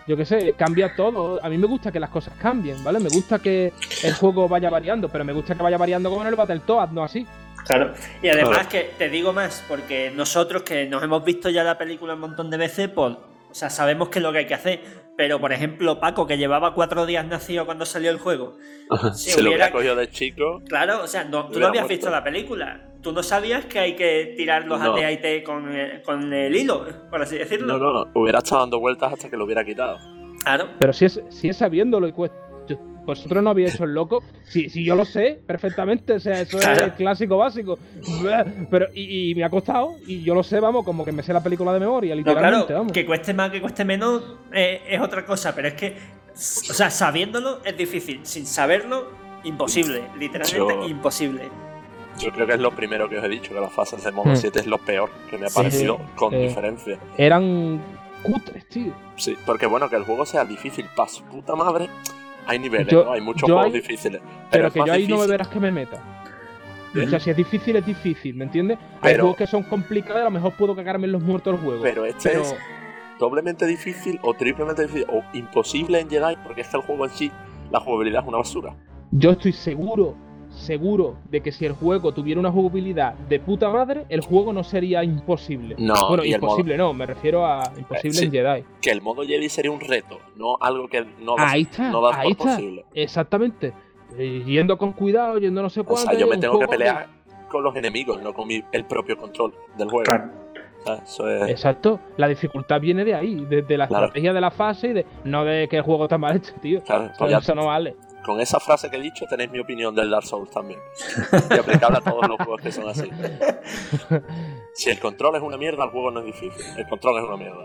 yo qué sé, cambia todo. A mí me gusta que las cosas cambien, ¿vale? Me gusta que el juego vaya variando, pero me gusta que vaya variando como en el Battletoads, no así. Claro, y además Claro. que te digo más, porque nosotros que nos hemos visto ya la película un montón de veces, pues, o sea, sabemos qué es lo que hay que hacer. Pero, por ejemplo, Paco, que llevaba cuatro días nacido cuando salió el juego. Si Se lo hubiera- hubiera cogido de chico. Claro, o sea, no, tú no Hubiera habías muerto. visto la película. Tú no sabías que hay que tirar los No. A T A T con, eh, con el hilo, por así decirlo. No, no, no. Hubiera estado dando vueltas hasta que lo hubiera quitado. Claro. Pero si es, si es sabiéndolo y cuesta. yo- Vosotros no habéis hecho el loco. Si, si yo lo sé perfectamente, o sea, eso Claro. es clásico básico. Pero, y, y me ha costado, y yo lo sé, vamos, como que me sé la película de memoria, No, literalmente, claro, vamos. que cueste más, que cueste menos, eh, es otra cosa, pero es que, o sea, sabiéndolo es difícil, sin saberlo, imposible, literalmente Yo- imposible. Yo creo que es lo primero que os he dicho, que las fases de modo Hmm. siete es lo peor que me ha Sí, parecido, sí. con Eh. diferencia. Eran cutres, tío. Sí, porque bueno, que el juego sea difícil para su puta madre, hay niveles, Yo- ¿no? Hay muchos yo juegos ahí- difíciles. Pero, Pero es que más yo ahí no me difícil- verás que me meta. ¿Eh? O sea, si es difícil, es difícil, ¿me entiendes? Hay Pero- juegos que son complicados, a lo mejor puedo cagarme en los muertos del juego. Pero este Pero es doblemente difícil o triplemente difícil o imposible en Jedi, porque es que el juego en sí, la jugabilidad es una basura. yo estoy seguro, seguro de que si el juego tuviera una jugabilidad de puta madre, el juego no sería imposible. No, bueno, y el imposible no, me refiero a imposible Eh, sí. en Jedi. Que el modo Jedi sería un reto, no algo que no das, Ahí está, no das ahí por está. posible. Exactamente. Eh, Yendo con cuidado, yendo no sé O cuánto. sea, yo me un tengo que juego de- pelear con los enemigos, no con mi- el propio control del juego. Claro. O sea, eso es... Exacto, la dificultad viene de ahí, de, de la Claro. estrategia de la fase y de no de que el juego está mal hecho, tío. Claro, Eso, pues ya- eso no vale. Con esa frase que he dicho tenéis mi opinión del Dark Souls también. Y aplicable a todos los juegos que son así. Si el control es una mierda, el juego no es difícil. El control es una mierda.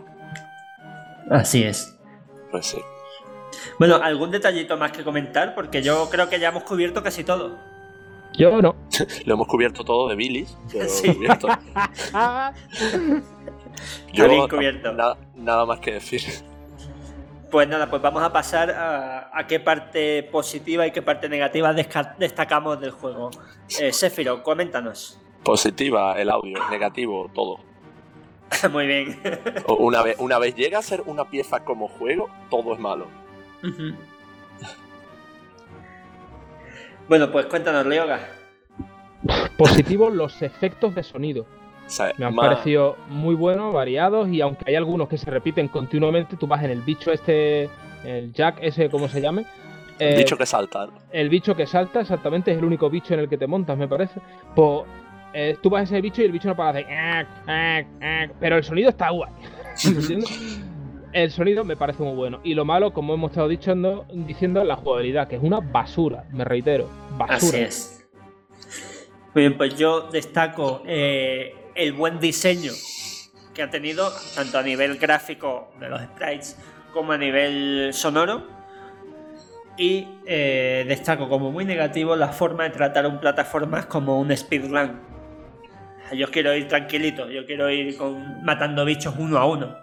Así es. Pues sí. Bueno, ¿algún detallito más que comentar? Porque yo creo que ya hemos cubierto casi todo. Yo no. Lo hemos cubierto todo de bilis. Pero Sí. cubierto. Ah, Está bien cubierto. na- nada más que decir. Pues nada, pues vamos a pasar a, a qué parte positiva y qué parte negativa desca- destacamos del juego. Eh, Sephiroth, coméntanos. Positiva, el audio. Negativo, todo. Muy bien. O- Una vez, una vez llega a ser una pieza como juego, todo es malo. Ujú. Bueno, pues cuéntanos, Leoga. Positivo, los efectos de sonido. O sea, Me han más- parecido muy buenos, variados, y aunque hay algunos que se repiten continuamente, tú vas en el bicho este, el Jack ese, ¿cómo se llame? Eh, dicho que salta, ¿no? El bicho que salta, exactamente, es el único bicho en el que te montas, me parece. Pues eh, tú vas a ese bicho y el bicho no para de hacer "Ac, ac, ac", pero el sonido está guay. ¿Entiendes? El sonido me parece muy bueno. Y lo malo, como hemos estado diciendo, diciendo, la jugabilidad, que es una basura, me reitero. Basura. Así es. Muy bien, pues yo destaco eh, el buen diseño que ha tenido, tanto a nivel gráfico de los sprites como a nivel sonoro. Y eh, destaco como muy negativo la forma de tratar un plataformas como un speedrun. Yo quiero ir tranquilito, yo quiero ir con, matando bichos uno a uno.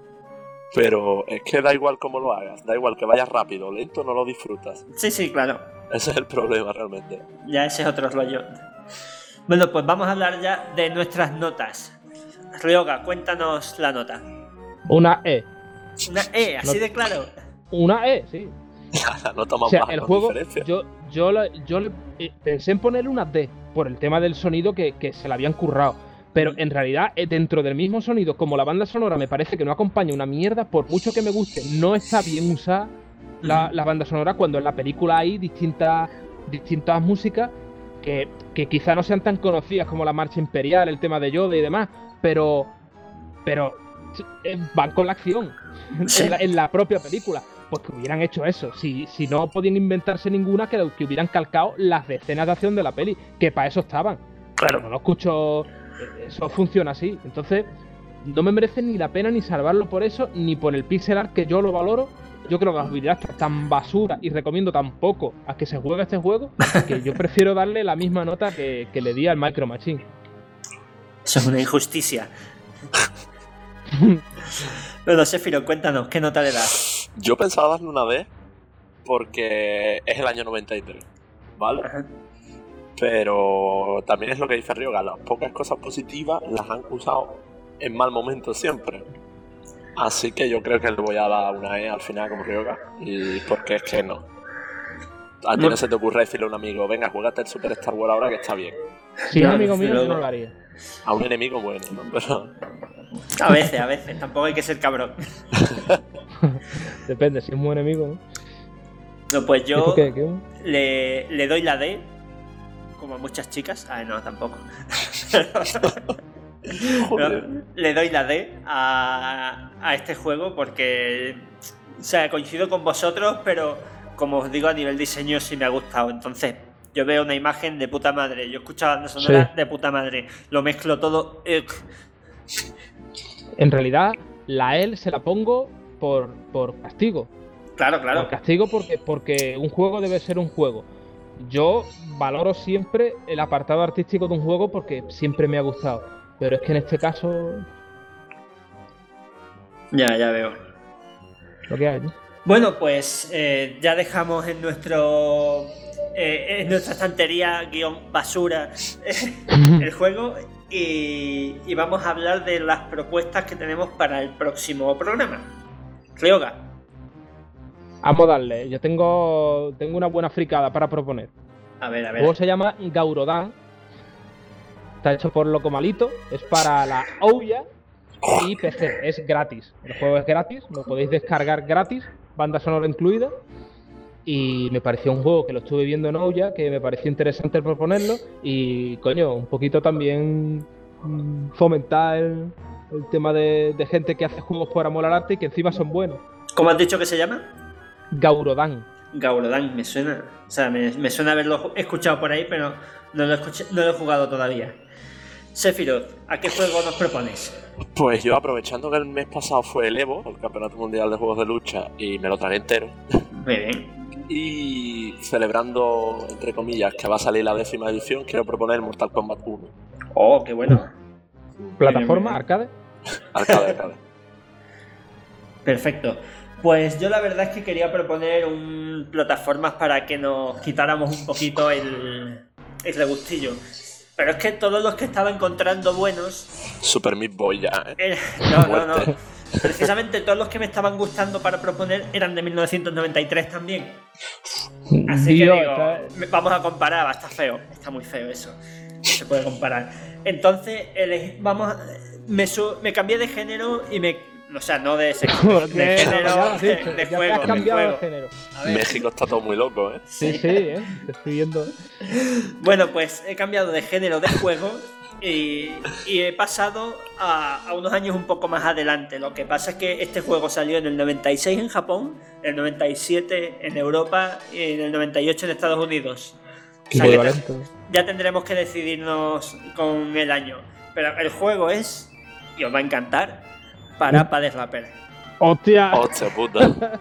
Pero es que da igual cómo lo hagas, da igual que vayas rápido o lento, no lo disfrutas. Sí, sí, claro. Ese es el problema realmente. Ya ese es otro rollo. Bueno, pues vamos a hablar ya de nuestras notas. Ryoga, cuéntanos la nota. Una E. Una E, así No- de claro. Una E, sí. La nota más O sea, baja, el no juego, diferencia. yo, yo, la- yo le- eh, pensé en ponerle una D por el tema del sonido que, que se le habían currado. Pero en realidad, eh, dentro del mismo sonido, como la banda sonora me parece que no acompaña una mierda, por mucho que me guste, no está bien usada la, la banda sonora cuando en la película hay distintas, distintas músicas que, que quizá no sean tan conocidas como la Marcha Imperial, el tema de Yoda y demás, pero, pero eh, van con la acción Sí. en, la, en la propia película. Pues que hubieran hecho eso. Si, si no podían inventarse ninguna, que, que hubieran calcado las escenas de acción de la peli, que para eso estaban. Claro. No lo escucho. Eso funciona así. Entonces, no me merece ni la pena ni salvarlo por eso, ni por el pixel art, que yo lo valoro. Yo creo que la jugabilidad está tan basura y recomiendo tan poco a que se juegue este juego, que yo prefiero darle la misma nota que, que le di al Micro Machine. Eso es una injusticia. Bueno, Sephiroth, cuéntanos, ¿qué nota le das? Yo pensaba darle una D porque es el año noventa y tres, ¿vale? Ajá. Pero también es lo que dice Ryoga, las pocas cosas positivas las han usado en mal momento siempre. Así que yo creo que le voy a dar una E al final como Ryoga. Y porque es que no. A ti no, no se te ocurre decirle a un amigo, venga, juégate el Super Star Wars ahora que está bien. Si es no, amigo mío, yo no lo haría. A un enemigo bueno, ¿no? Pero... A veces, a veces. Tampoco hay que ser cabrón. Depende, si es un enemigo, ¿no? No, pues yo qué, qué? Le, le doy la D, como a muchas chicas. Ah, no, tampoco. No, le doy la D a, a este juego porque, o sea, coincido con vosotros, pero como os digo, a nivel diseño sí me ha gustado. Entonces, yo veo una imagen de puta madre, yo escucho la banda sonora sí. de puta madre, lo mezclo todo. Ugh. En realidad, la L se la pongo por, por castigo. Claro, claro. Por castigo porque, porque un juego debe ser un juego. Yo valoro siempre el apartado artístico de un juego porque siempre me ha gustado. Pero es que en este caso... Ya, ya veo. Lo que hay, ¿no? Bueno, pues eh, ya dejamos en nuestro... Eh, en nuestra estantería guión basura el juego y, y vamos a hablar de las propuestas que tenemos para el próximo programa. Ryoga. Vamos a darle. Yo tengo, tengo una buena fricada para proponer. A ver, a ver. El juego se llama Gaurodan. Está hecho por Loco Malito. Es para la Ouya y P C. Es gratis. El juego es gratis. Lo podéis descargar gratis. Banda sonora incluida. Y me pareció un juego que lo estuve viendo en Ouya, que me pareció interesante proponerlo. Y, coño, un poquito también mmm, fomentar el, el tema de, de gente que hace juegos por amor al arte y que encima son buenos. ¿Cómo has dicho que se llama? Gaurodan. Gaurodan, me suena. O sea, me, me suena haberlo escuchado por ahí, pero no lo, escuché, no lo he jugado todavía. Sephiroth, ¿a qué juego nos propones? Pues yo, aprovechando que el mes pasado fue el Evo, el Campeonato Mundial de Juegos de Lucha, y me lo tragué entero. Muy bien. Y celebrando, entre comillas, que va a salir la décima edición, quiero proponer Mortal Kombat uno. Oh, qué bueno. ¿Plataforma? ¿Arcade? Arcade, arcade. Perfecto. Pues yo la verdad es que quería proponer un plataformas para que nos quitáramos un poquito el, el regustillo. Pero es que todos los que estaba encontrando buenos... Super Meat Boy ya, ¿eh? Era, no, no, no. Precisamente todos los que me estaban gustando para proponer eran de mil novecientos noventa y tres también. Así Dios, que digo, está... vamos a comparar, está feo, está muy feo eso. No se puede comparar. Entonces, el, vamos, me, su, me cambié de género y me... O sea, no de sexo, de, de género, de, de juego. De juego. De género. México está todo muy loco, ¿eh? Sí, sí, ¿eh? Te estoy viendo. Bueno, pues he cambiado de género de juego y, y he pasado a, a unos años un poco más adelante. Lo que pasa es que este juego salió en el noventa y seis en Japón, en el noventa y siete en Europa y en el noventa y ocho en Estados Unidos. O sea, ya, ya tendremos que decidirnos con el año. Pero el juego es, y os va a encantar, Parappa the Rapper. ¡Hostia! ¡Hostia puta!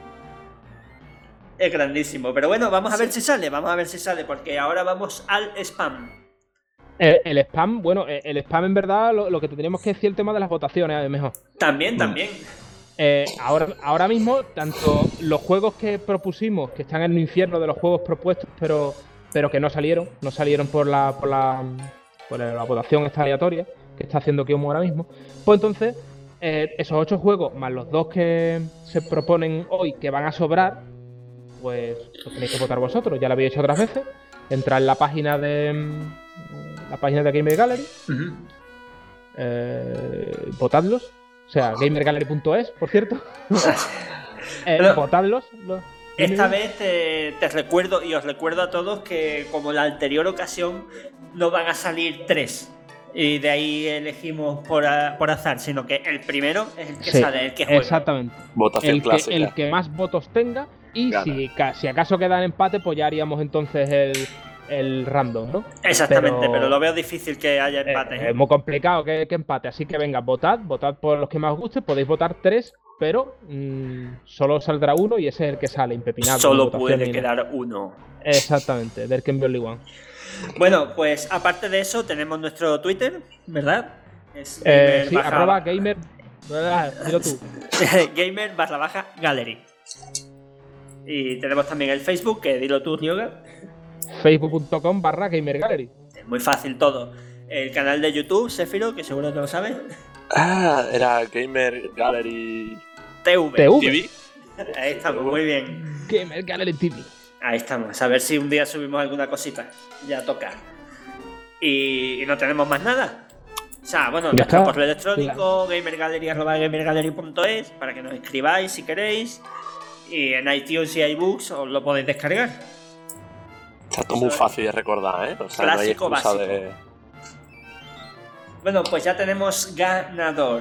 Es grandísimo. Pero bueno, vamos a ver si sale. Vamos a ver si sale, porque ahora vamos al spam. El, el spam, bueno, el spam en verdad, lo, lo que tendríamos que decir el tema de las votaciones, es mejor. También, también. Eh, ahora, ahora mismo, tanto los juegos que propusimos, que están en el infierno de los juegos propuestos, pero, pero que no salieron, no salieron por la, por la, por la votación esta aleatoria que está haciendo Kiyomu ahora mismo, pues entonces... Eh, esos ocho juegos, más los dos que se proponen hoy que van a sobrar, pues los tenéis que votar vosotros. Ya lo habéis hecho otras veces. Entrad en la página de la página de Gamer Gallery, uh-huh. eh, votadlos. O sea, gamer gallery punto es, por cierto. eh, Pero, votadlos. Los, esta vez te, te recuerdo y os recuerdo a todos que, como la anterior ocasión, no van a salir tres. Y de ahí elegimos por, a, por azar, sino que el primero es el que sí, sale, el que juega. Exactamente. Votación el que, clásica. El que más votos tenga y si, si acaso queda en empate, pues ya haríamos entonces el, el random, ¿no? Exactamente, pero, pero lo veo difícil que haya empate. Es, es muy complicado que, que empate, así que venga, votad, votad por los que más os guste, podéis votar tres, pero mmm, solo saldrá uno y ese es el que sale, impepinado. Solo puede quedar uno. Exactamente, del Ken Only One. Bueno, pues aparte de eso tenemos nuestro Twitter, ¿verdad? Es eh, sí, baja... arroba gamer, dilo tú. Gamer barra baja gallery. Y tenemos también el Facebook, que dilo tú, Ryoga. facebook punto com barra gamer gallery. Es muy fácil todo. El canal de YouTube, Sephiroth, que seguro que lo sabes. Ah, era Gamer Gallery T V. T V. T V. Ahí estamos, muy bien. Gamer Gallery T V. Ahí estamos, a ver si un día subimos alguna cosita. Ya toca. Y, y no tenemos más nada. O sea, bueno, Ya nuestro está. correo electrónico, gamergallery arroba gamergallery punto es, para que nos escribáis si queréis. Y en iTunes y iBooks os lo podéis descargar. Está todo muy fácil de recordar, ¿eh? O sea, Clásico no hay excusa básico. de... Bueno, pues ya tenemos ganador.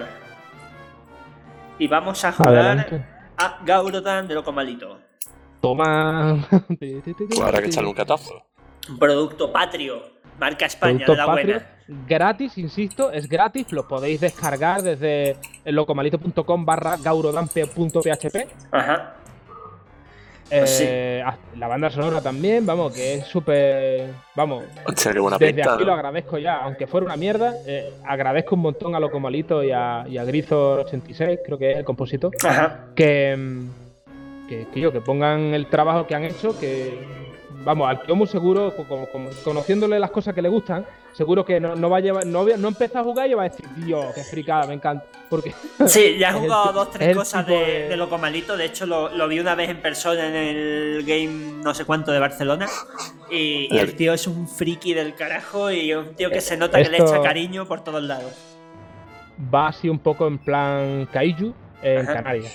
Y vamos a jugar Adelante. a Gaurodan de Loco Malito. Toma. Pues habrá que echarle un catazo. Un producto patrio, marca España, Producto de la patrio, buena. gratis, insisto, es gratis, lo podéis descargar desde locomalito punto com barra gaurodan punto p h p. Ajá. Eh, sí. La banda sonora también, vamos, que es súper... Vamos, Hostia, qué buena desde pinta, aquí ¿no? lo agradezco ya, aunque fuera una mierda, eh, agradezco un montón a Locomalito y a, y a Grizor ochenta y seis, creo que es el compositor, Ajá. que, mm, que, que, yo, que pongan el trabajo que han hecho, que... Vamos, al Kiomu seguro, como, como, conociéndole las cosas que le gustan, seguro que no, no va a llevar, no, no empieza a jugar y va a decir, Dios, qué fricada, me encanta. Porque Sí, ya he es el jugado ti- dos, es tres el cosas tipo de, de- de Loco Malito. De hecho, lo, lo vi una vez en persona en el game no sé cuánto de Barcelona. Y, y el tío es un friki del carajo y un tío que se nota que le Esto- echa cariño por todos lados. va así un poco en plan Kaiju en Ajá. Canarias.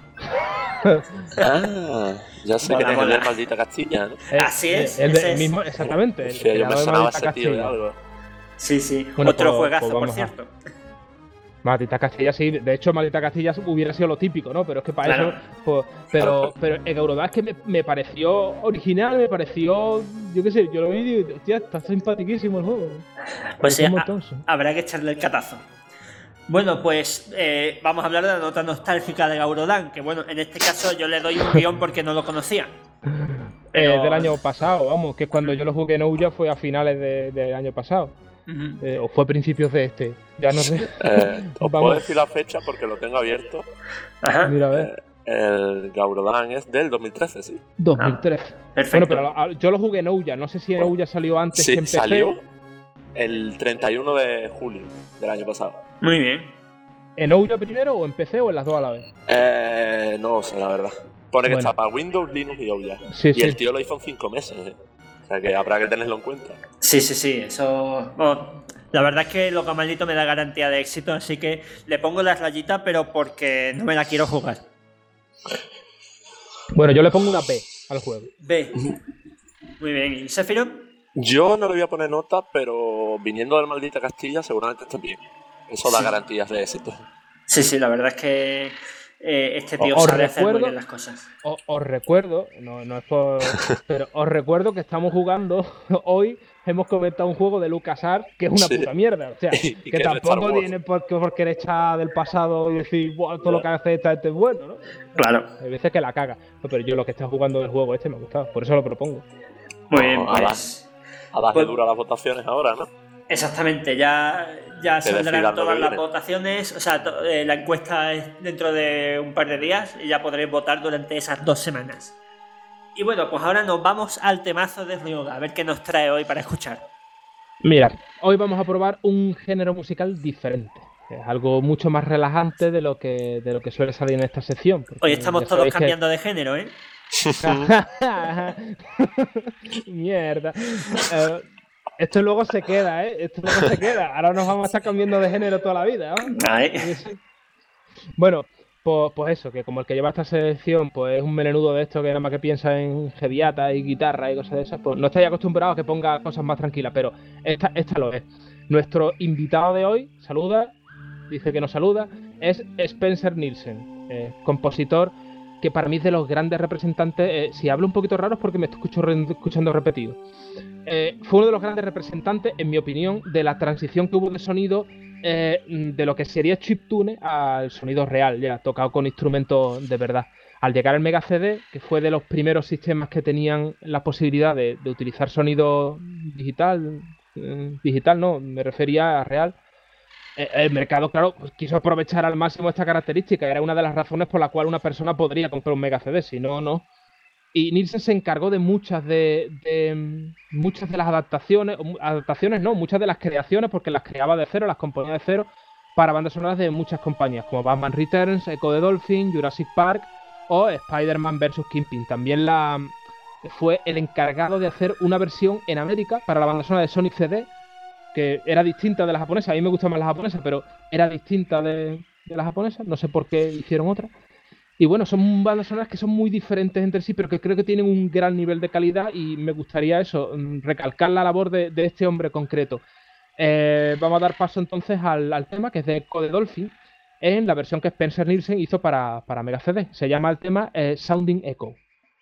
Ah, ya sé Mola, que es el mola. de Maldita Castilla, ¿no? Eh, Así es, eh, el de- ese es. mismo, exactamente. El Sí, yo me creador de sonaba Maldita ese tío de Castilla. algo. Sí, sí. Bueno, Otro pues- juegazo, pues por vamos a- cierto. Maldita Castilla sí, de hecho Maldita Castilla hubiera sido lo típico, ¿no? Pero es que para Claro. eso, pues, pero, pero el Gaurodan es que me, me pareció original, me pareció, yo qué sé, yo lo vi y digo, hostia, está simpatiquísimo el juego. Pues sí, Un ha- montón, sí. habrá que echarle el catazo. Bueno, pues eh, vamos a hablar de la nota nostálgica de Gaurodan, que bueno, en este caso yo le doy un guión porque no lo conocía. Pero- Eh, del año pasado, vamos, que cuando yo lo jugué en Ouya fue a finales de- del año pasado, Ujú. eh, o fue a principios de este, ya no sé. Eh, os Vamos. puedo decir la fecha porque lo tengo abierto. Ajá, Mira, a ver, El Gaurodan es del dos mil trece, sí. dos mil trece. perfecto. Bueno, pero lo- yo lo jugué en Ouya, no sé si en Ouya salió antes que Sí, en P C. salió el treinta y uno de julio del año pasado. Muy bien. ¿En Ouya primero o en P C o en las dos a la vez? Eh, no lo sé, la verdad. Pone que Bueno. está para Windows, Linux y Ouya. Sí, Y sí. el tío lo hizo en cinco meses. ¿eh? O sea que habrá que tenerlo en cuenta. Sí, sí, sí, eso... bueno, la verdad es que Loco Malito me da garantía de éxito, así que le pongo la rayita, pero porque no me la quiero jugar. Bueno, yo le pongo una B al juego. B. Muy bien, ¿y Sephiroth? Yo no le voy a poner nota, pero viniendo del Maldita Castilla seguramente esté bien. Eso da Sí. garantías de éxito. Sí, sí, la verdad es que eh, este tío Os sabe hacer muy recuerdo- bien las cosas. O- os recuerdo, no, no es por. pero os recuerdo que estamos jugando hoy. Hemos comentado un juego de LucasArts que es una Sí. puta mierda. O sea, Y que que es de Star tampoco Wars. tiene por qué, por qué echar del pasado y decir, "Buah, todo lo que hace esta gente es bueno, ¿no? Claro. Hay veces que la caga. No, pero yo lo que está jugando del juego este me ha gustado, por eso lo propongo. Muy bien, Vamos, pues... A darle Pues- duro a las votaciones ahora, ¿no? Exactamente, ya, ya Que decidan saldrán lo todas que las viene. votaciones, o sea, to- eh, la encuesta es dentro de un par de días y ya podréis votar durante esas dos semanas. Y bueno, pues ahora nos vamos al temazo de Ryoga, a ver qué nos trae hoy para escuchar. Mirad, hoy vamos a probar un género musical diferente. que es algo mucho más relajante de lo que, de lo que suele salir en esta sección. porque Hoy estamos ya todos sabéis que- cambiando de género, ¿eh? Mierda. Eh, esto luego se queda, ¿eh? Esto luego se queda. Ahora nos vamos a estar cambiando de género toda la vida, ¿no? Ay. Bueno, pues, pues eso, que como el que lleva esta sección pues es un melenudo de esto que nada más que piensa en heaviata y guitarra y cosas de esas, pues no estáis acostumbrados a que ponga cosas más tranquilas, pero esta, esta lo es. Nuestro invitado de hoy, saluda, dice que nos saluda, es Spencer Nielsen, eh, compositor que para mí es de los grandes representantes, eh, si hablo un poquito raro es porque me estoy escucho, re- escuchando repetido. Eh, fue uno de los grandes representantes, en mi opinión, de la transición que hubo de sonido eh, de lo que sería chiptune al sonido real, ya tocado con instrumentos de verdad. Al llegar al Mega C D, que fue de los primeros sistemas que tenían la posibilidad de, de utilizar sonido digital, eh, digital no, me refería a real, eh, el mercado, claro, pues, quiso aprovechar al máximo esta característica. Era una de las razones por la cual una persona podría comprar un Mega C D, si no, no. Y Nielsen se encargó de muchas de, de muchas de las adaptaciones, o mu- adaptaciones no, muchas de las creaciones, porque las creaba de cero, las componía de cero, para bandas sonoras de muchas compañías, como Batman Returns, Echo the Dolphin, Jurassic Park o Spider-Man versus. Kingpin. También la, fue el encargado de hacer una versión en América para la banda sonora de Sonic C D, que era distinta de la japonesa. A mí me gusta más la japonesa, pero era distinta de, de la japonesa. No sé por qué hicieron otra. Y bueno, son bandas sonoras que son muy diferentes entre sí, pero que creo que tienen un gran nivel de calidad y me gustaría eso, recalcar la labor de, de este hombre concreto. Eh, vamos a dar paso entonces al, al tema, que es de Echo the Dolphin, en la versión que Spencer Nielsen hizo para, para Mega C D. Se llama el tema eh, Sounding Echo.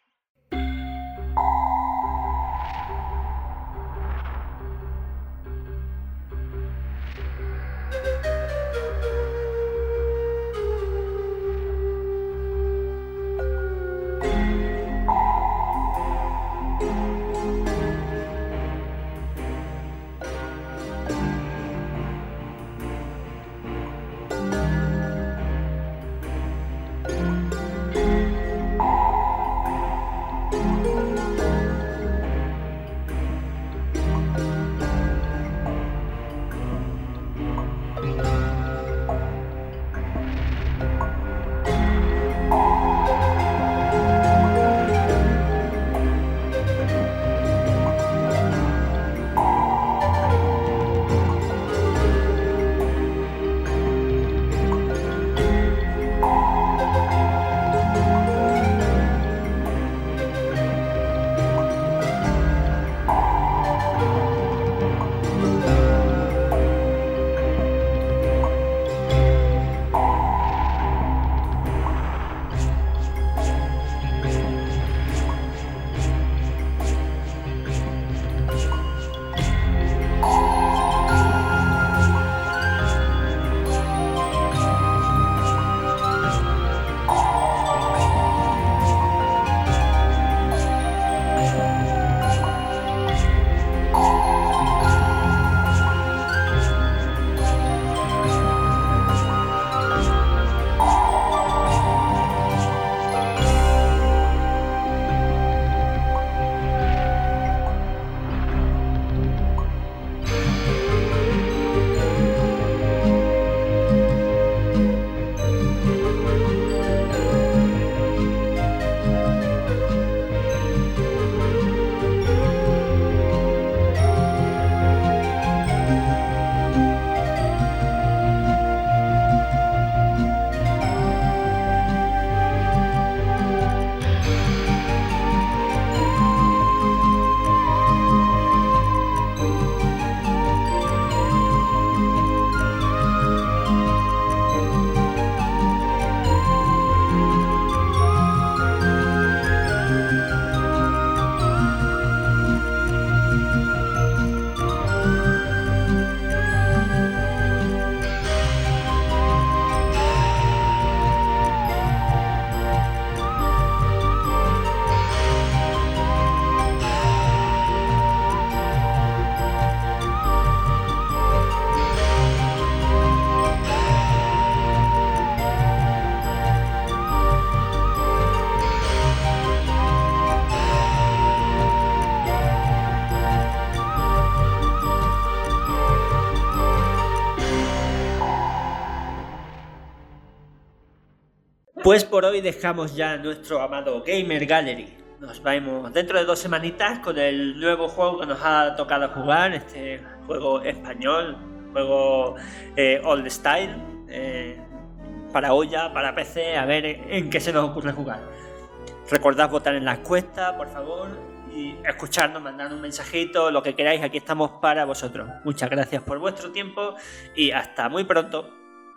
Pues por hoy dejamos ya nuestro amado Gamer Gallery. Nos vemos dentro de dos semanitas con el nuevo juego que nos ha tocado jugar, este juego español, juego eh, old style, eh, para olla, para P C, a ver en qué se nos ocurre jugar. Recordad votar en la encuesta, por favor, y escucharnos, mandar un mensajito, lo que queráis, aquí estamos para vosotros. Muchas gracias por vuestro tiempo y hasta muy pronto.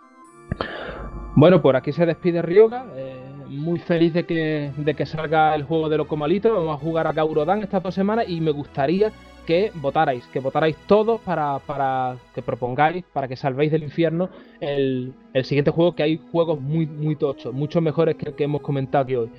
Bueno, por aquí se despide Ryoga, eh, muy feliz de que, de que salga el juego de Loco Malito. Vamos a jugar a Gaurodan estas dos semanas y me gustaría que votarais, que votarais todos para, para que propongáis, para que salvéis del infierno el, el siguiente juego, que hay juegos muy, muy tochos, mucho mejores que el que hemos comentado aquí hoy,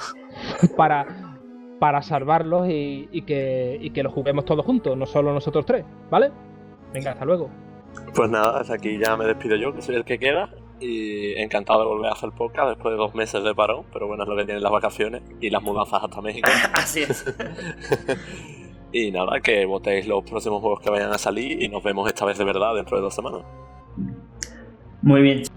para, para salvarlos y, y, que, y que los juguemos todos juntos, no solo nosotros tres, ¿vale? Venga, hasta luego. Pues nada, hasta aquí ya me despido yo, que soy el que queda. Y encantado de volver a hacer podcast después de dos meses de parón, pero bueno, es lo que tienen las vacaciones y las mudanzas hasta México. Así es. Y nada, que votéis los próximos juegos que vayan a salir y nos vemos esta vez de verdad dentro de dos semanas. Muy bien.